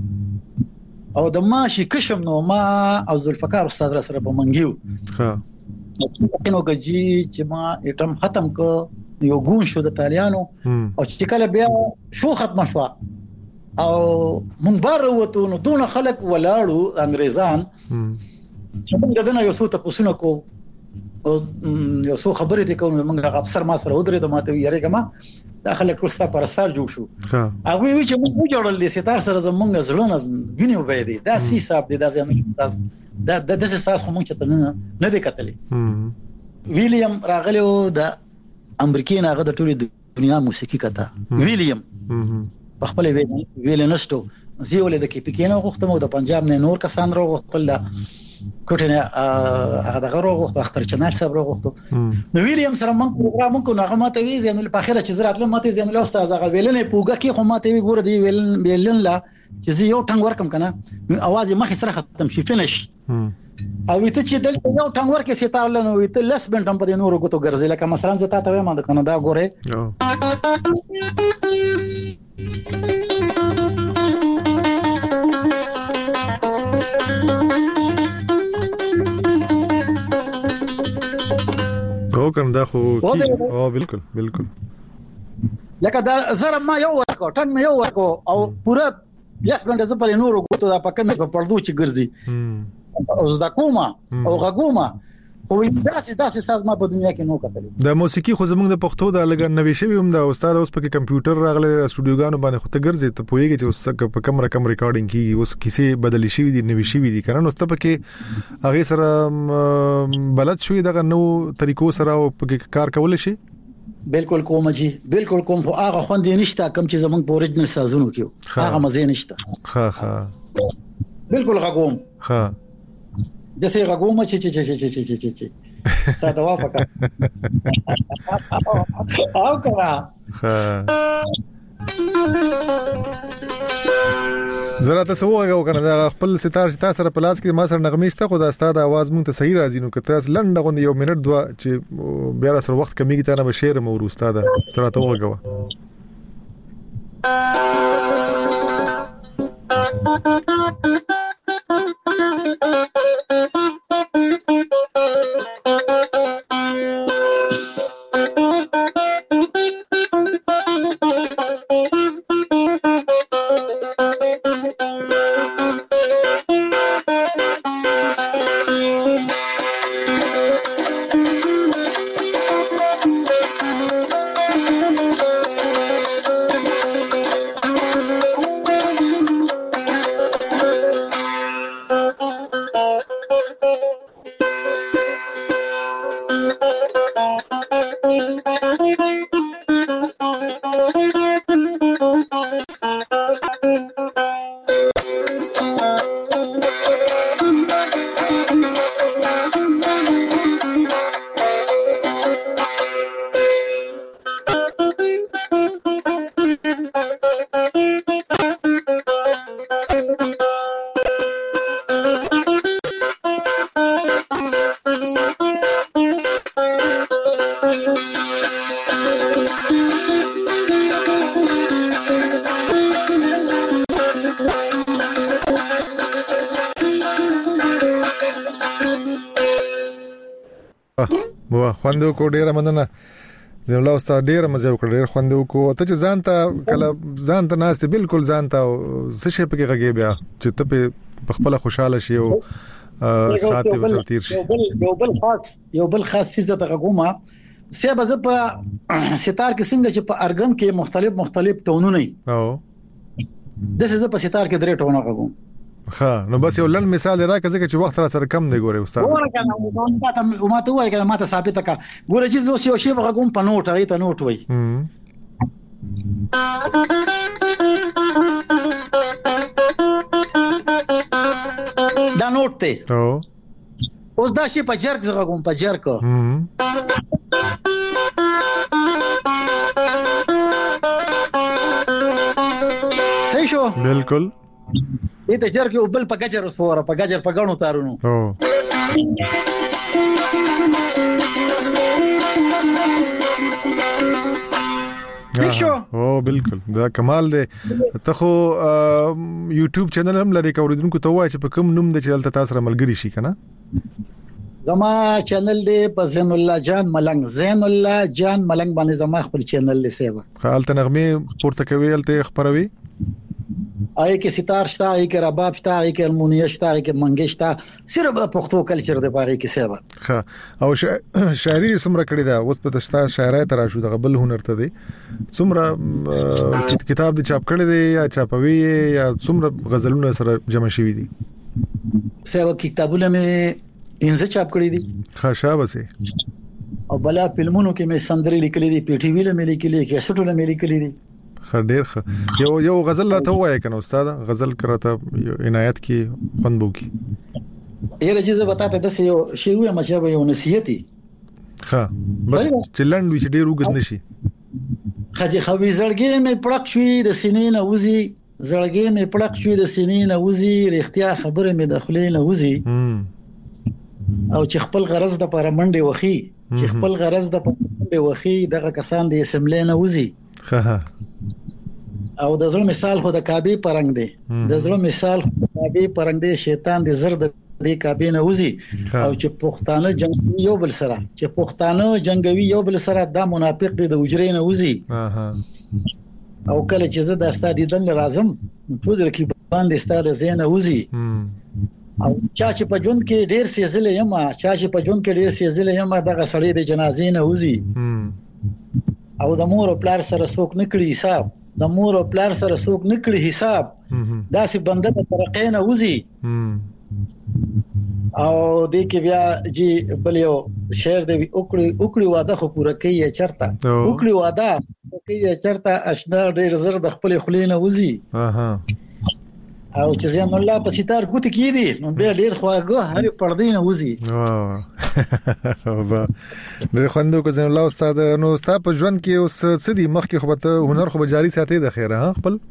[SPEAKER 4] او د ماشي کشم نو ما او ذوالفقار استاد را سره په منګیو ها نو کجی چې ما اټم ختم کو یو ګون شو د طالبانو او چې کله بیا شو ختم شو او مونږ بار وته نو دون خلک ولاړو انګريزان چې موږ دغه یو څه تاسو کو او یو څه خبرې دي کوم موږ افسر ما سره ودرې د ماته یریګه ما داخله کړستا پرستار جوړ شو هغه وی چې موږ جوړل دي ستار سره زمونږ زړونه ویني وبې دي دا سی صاحب دي دا ځم دا د دې اساس هم چې ته نه دې کتلې ویلیام راغلی او د امریکای هغه د ټولې دنیا موسیقي کته ویلیام په خپل ویل نشټو زی ولې د کې پکینه غوښتم د پنجاب نه نور کسان راغوښتل دا کوټنه هغه دغه راغوښت اختر چنل صاحب راغوښت نو ویلیام سره موږ پروګرام کو نغه ماته وی زینو په اخره چې زرات لمته زینو له استاد هغه ویلنه پوګه کې خو ماته وی ګور دی ویلن ویلن لا چې زه یو ټنګ ورکم کنه اواز یې مخې سره ختم شي فینش او ته چې دلته یو ټنګ ورکې ستار لنو وي ته لس بنټم په نورو غوتو ګرځي لکه مثلا زه تاسو ته ما د کنه دا ګوره
[SPEAKER 3] او کوم دا خو او بالکل بالکل
[SPEAKER 4] لکه دا زره ما یو ورکو ټنګ مې یو ورکو او پورا یاس باندې زه پر نورو غوتو دا پکې په پردو چې ګرځي او زدا کومه او غوما خو داسې داسې ساز ما په دنیا کې نو کتلې
[SPEAKER 3] د موسیقي خو زمونږ د پښتو د لګ نوې شوی هم د استاد اوس په کمپیوټر راغله سټوډیوګانو باندې خو ته ګرځي ته پوهیږي چې اوس په کم رقم ریکارډینګ کیږي اوس کیسه بدلی شوی دي نوې شوی دي کنه نو ته پکې هغه سره بلد شوی دغه نو طریقو سره او پکې کار کول شي
[SPEAKER 4] بالکل کوم جی بالکل کوم خو هغه خوندې نشته کم چې زمونږ په اوریجنل سازونو کې هغه مزه نشته
[SPEAKER 3] ها ها
[SPEAKER 4] بالکل غوم
[SPEAKER 3] ها
[SPEAKER 4] جسه غوم چې چې چې چې چې چې چې ستا توافق او کړه
[SPEAKER 3] ها زرا تاسو وګورئ کنه دا خپل ستار چې تاسو سره پلاس کې ما سره نغمې شته خو دا ستاسو आवाज مونږ ته صحیح راځي نو که تاسو لنډه غوندې یو منټ دوا چې بیا سره وخت کمیږي ته نه شعر مو ورستا ده سره ته وګورئ خوندو کو ډیره مننه زه الله استاد ډیره مزه وکړ ډیر خوندو کو ته چې ځان ته کله ځان ته ناشته بالکل ځان ته څه شي پکې غږی بیا چې ته په خپل خوشاله شي او ساعت ته تیر شي
[SPEAKER 4] یو بل خاص یو بل خاص څه ته غوما سبا ز په ستار کې څنګه چې په ارګن کې مختلف مختلف ټونونه
[SPEAKER 3] او
[SPEAKER 4] د څه په ستار کې درې ټونه غوم
[SPEAKER 3] ها نو بس یو لن مثال راکړه ځکه چې وخت را سره کم دی ګوره استاد
[SPEAKER 4] ګوره کنه ما ته وایي کنه ما ته ثابت کا ګوره چې زه یو شی بغوم په نوٹ هغه ته نوٹ وای دا نوٹ ته
[SPEAKER 3] او
[SPEAKER 4] اوس دا شی په جرګ زغه کوم په جرګ صحیح شو
[SPEAKER 3] بالکل
[SPEAKER 4] دې ته جرګ یو بل په گجر وسوره په گجر په غړو تارونو
[SPEAKER 3] او
[SPEAKER 4] شو
[SPEAKER 3] او بالکل دا کمال دی ته خو یوټیوب چینل هم لري کوریدونکو ته وایي چې په کوم نوم د چلته تاسو سره ملګری شي کنه
[SPEAKER 4] زما چینل دی په زین الله جان ملنګ زین الله جان ملنګ باندې زما خپل چینل دی سیبا
[SPEAKER 3] خالته نغمه پورته کوي الته خبروي
[SPEAKER 4] آی کې ستار شته آی کې رباب شته آی کې المونیه شته آی کې منګ شته صرف پښتو کلچر دی باغې کې سیبا
[SPEAKER 3] ها او شاعري سمره کړی دا اوس په تاسو شاعرای تر شو د غبل هنر ته دی سمره کتاب دی چاپ کړی دی یا چاپوي یا سمره غزلونه سره جمع شوی دي
[SPEAKER 4] سیبا کتابونه مې پنځه چاپ کړی دي
[SPEAKER 3] خاصه وسه
[SPEAKER 4] او بلا فلمونو کې مې سندري لیکلې دي پی ټی وی له مې لیکلې کې سټونه مې لیکلې دي
[SPEAKER 3] خډیر خ یو یو غزل راته وایي کنه استاد غزل کراته عنایت کی خوندو کی
[SPEAKER 4] یره جزه بتاته د یو شی وې مچا یو نصیحتي
[SPEAKER 3] ها بس چلند وی چې ډیر وګد نشي
[SPEAKER 4] خجه خوي زړګي مې پړق شوې د سینې نه وزي زړګي مې پړق شوې د سینې نه وزي رښتیا خبره مې د خلې نه وزي او چې خپل غرض د پر منډه وخی چې خپل غرض د پر منډه وخی دغه کسان د اسمبلی نه وزي
[SPEAKER 3] ها
[SPEAKER 4] او د زړه مثال خو د کعبه پرنګ دی د زړه مثال خو د کعبه پرنګ دی شیطان د زړه د کعبه نه وزي او چې پښتانه جنگي یو بل سره چې پښتانه جنگوي یو بل سره دا منافق دی د وجرې نه وزي او کله چې زه د استاد دن راځم ټول رقیبان د استاد زین وزي او چا چې په جون کې ډیر سیزل یم چا چې په جون کې ډیر سیزل یم دغه سړی د جنازې نه وزي او د مور او پلار سره څوک نکړي حساب د مور او پلار سره څوک نکړي حساب داسې بنده په طریقې نه وزي او د کې بیا چې بل یو شعر دی وکړي وکړي واده خو پوره کوي چرته وکړي واده کوي چرته اشنا ډیر زر د خپل خلینو وزي او چې زین الله په ستار ګوت کې دي نو به ډیر خواږه هر پردې نه وزي
[SPEAKER 3] واه ډیر خوندو کو زین الله استاد نو استاد په ژوند کې اوس څه دي مخکې خو به هنر خو جاری ساتي د خیره ها خپل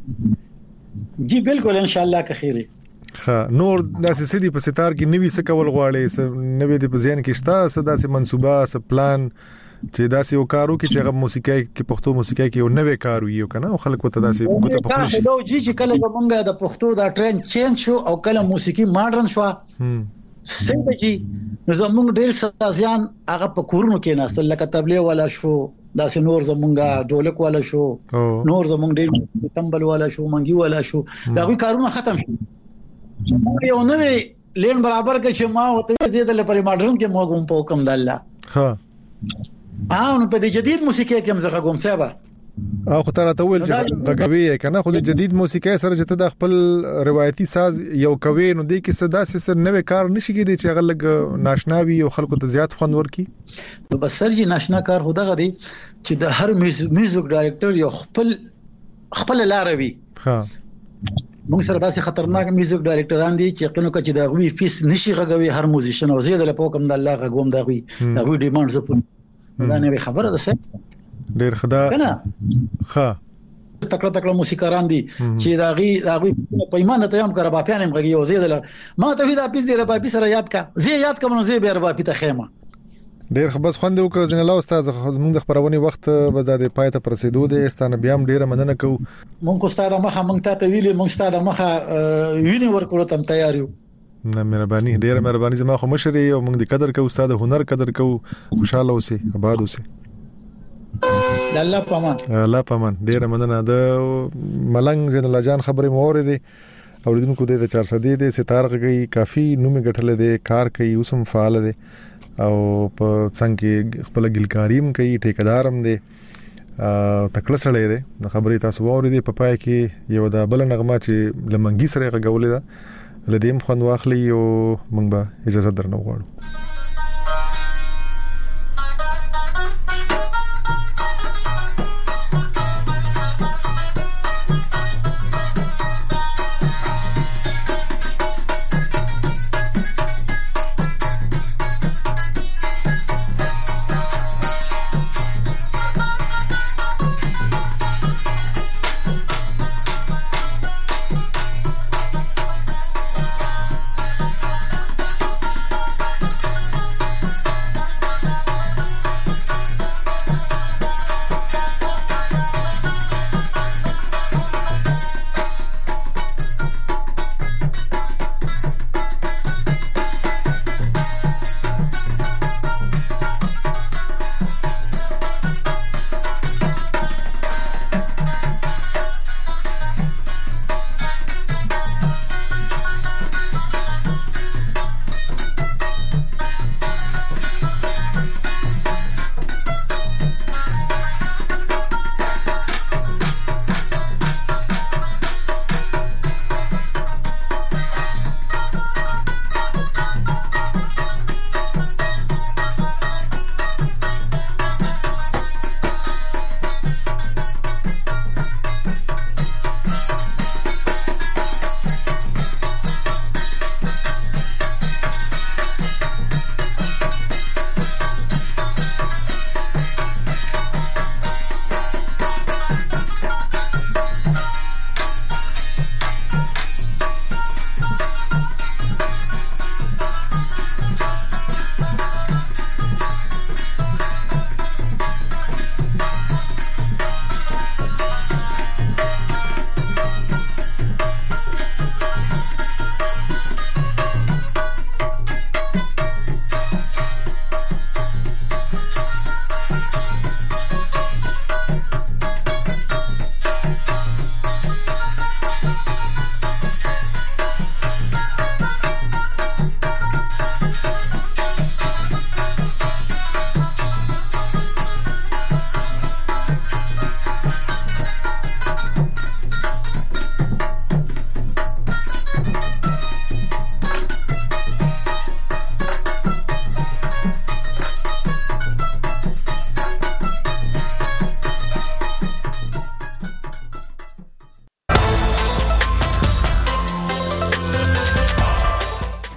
[SPEAKER 4] جی بالکل ان شاء الله که خیره
[SPEAKER 3] ها نور داسې سدي په ستار کې نوې څه کول غواړي نوې د پزین کې شته څه داسې منسوبه څه پلان چې داسې یو کارو کې چې هغه موسیقي کې پښتو موسیقي کې یو نوې کار وي کنه او خلک وته داسې ګوته په خپل شي
[SPEAKER 4] نو جی چې کله زمونږ د پښتو دا ټرند چینج شو او کله موسیقي ماډرن شو څنګه جی نو زمونږ ډېر سازيان هغه په کورونو کې ناستل لکه تبلیغ والا شو داسې نور زمونږ ډولک والا شو نور زمونږ ډېر تمبل والا شو منګي والا شو دا وی کارونه ختم شو یو نوې لین برابر کې چې ما وته زیاده لپاره ماډرن کې موږ په حکم د الله
[SPEAKER 3] ها
[SPEAKER 4] اه نو په دې جدید موسیقي کې هم زغه کوم سبا
[SPEAKER 3] او خو تر ته ویل چې غږوي کنه خو د جدید موسیقي سره چې د خپل روایتي ساز یو کوي نو د کې صدا سره نوې کار نشي کېدی چې غلګ ناشناوي او خلکو ته زیات خوند ورکي
[SPEAKER 4] نو بس سر جی ناشنا کار هو دغه دی چې د هر میوزیک ډایرکټر یو خپل خپل لار وي
[SPEAKER 3] ها
[SPEAKER 4] موږ سره داسې خطرناک میوزیک ډایرکټران دي چې قانون کې د غوي فیس نشي غږوي هر موزیشن او زیاده له پوکم د الله غووم دا غوي دا غوي ډیماند زپون دا نه خبره ده څه
[SPEAKER 3] ډیر خدا
[SPEAKER 4] کنه
[SPEAKER 3] ها
[SPEAKER 4] تکړه تکړه موسیقاران دي چې دا غي دا غوي په ایمان ته هم کړه با پیانم غږی او زیاده ما ته دا پیس دی ربا پیس سره یاد کا زی یاد کوم نو زی به ربا پیته خیمه
[SPEAKER 3] ډیر خبر خوند وکړ زین الله استاد زموږ د خبرونې وخت به د پای ته پرسیدو د استانه بیا هم ډیره مننه کو
[SPEAKER 4] مونږ استاد مخه مونږ ته ویلې مونږ استاد مخه ویني ورکول تم تیار یو
[SPEAKER 3] نه مهرباني ډیره مهرباني زما خو مشري او مونږ د قدر کو استاد هنر قدر کو خوشاله اوسئ آباد اوسئ
[SPEAKER 4] الله پامان
[SPEAKER 3] الله پامان ډیره مننه د ملنګ زین الله جان خبرې مورې دي اوریدونکو د چار سدي د ستار غږی کافي نومي غټل دي کار کوي اوسم فعال دي او په څنګه خپل ګلکاریم کوي ټیکدارم دي تکړه سره دي د خبرې تاسو اوریدي په پای کې یو د بل نغمه چې لمنګي سره غوولې ده لدیم خوند واخلي او موږ به اجازه درنه وغواړو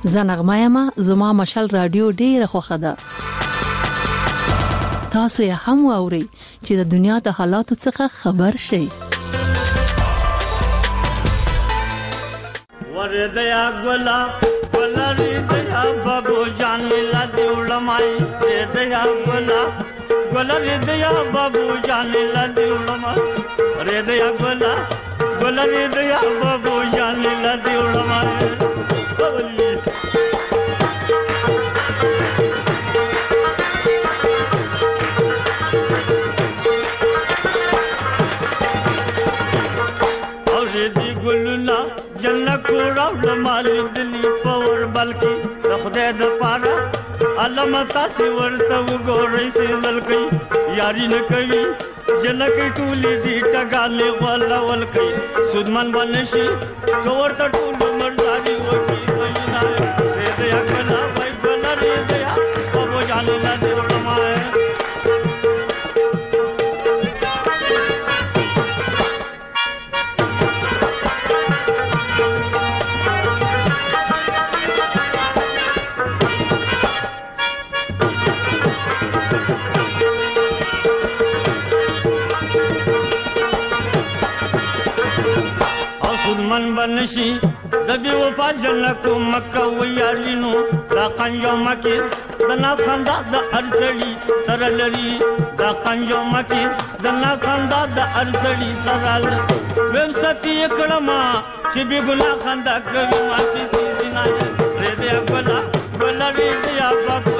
[SPEAKER 5] زنغمایما زما مشال رادیو ډیره خوخه ده. تاسو یې هم واورئ چې د دنیا د حالاتو څخه خبر شئ.
[SPEAKER 6] ورځیا ګلا ولری دیا بابو جان لا دیولمای دیا ګلا ولری دیا بابو جان لا دیولمای ره دیا ګلا ولری دیا بابو جان لا دیولمای جنت راول مال دلی پور بلکی خدای د پاره علم تاسو ورته وګورئ چې ولکې یاري نه کوي جنک ټولې دي ټګاله ولا ولکې سودمن بنشي ورته ټول مرزادي وکی وینا دې یا کلا وای بلا دې یا ابو جان لا دې ورمای من بنشي دبي وفا جنکو مکه ویارینو دا قنجو مکی دنا خندا د ارسلی سره لري دا قنجو مکی دنا خندا د ارسلی سره لري ویم ستی کړما چې به ګنا خندا کوي ما چې سینه دې دې ګلا ګلا دې یا بابا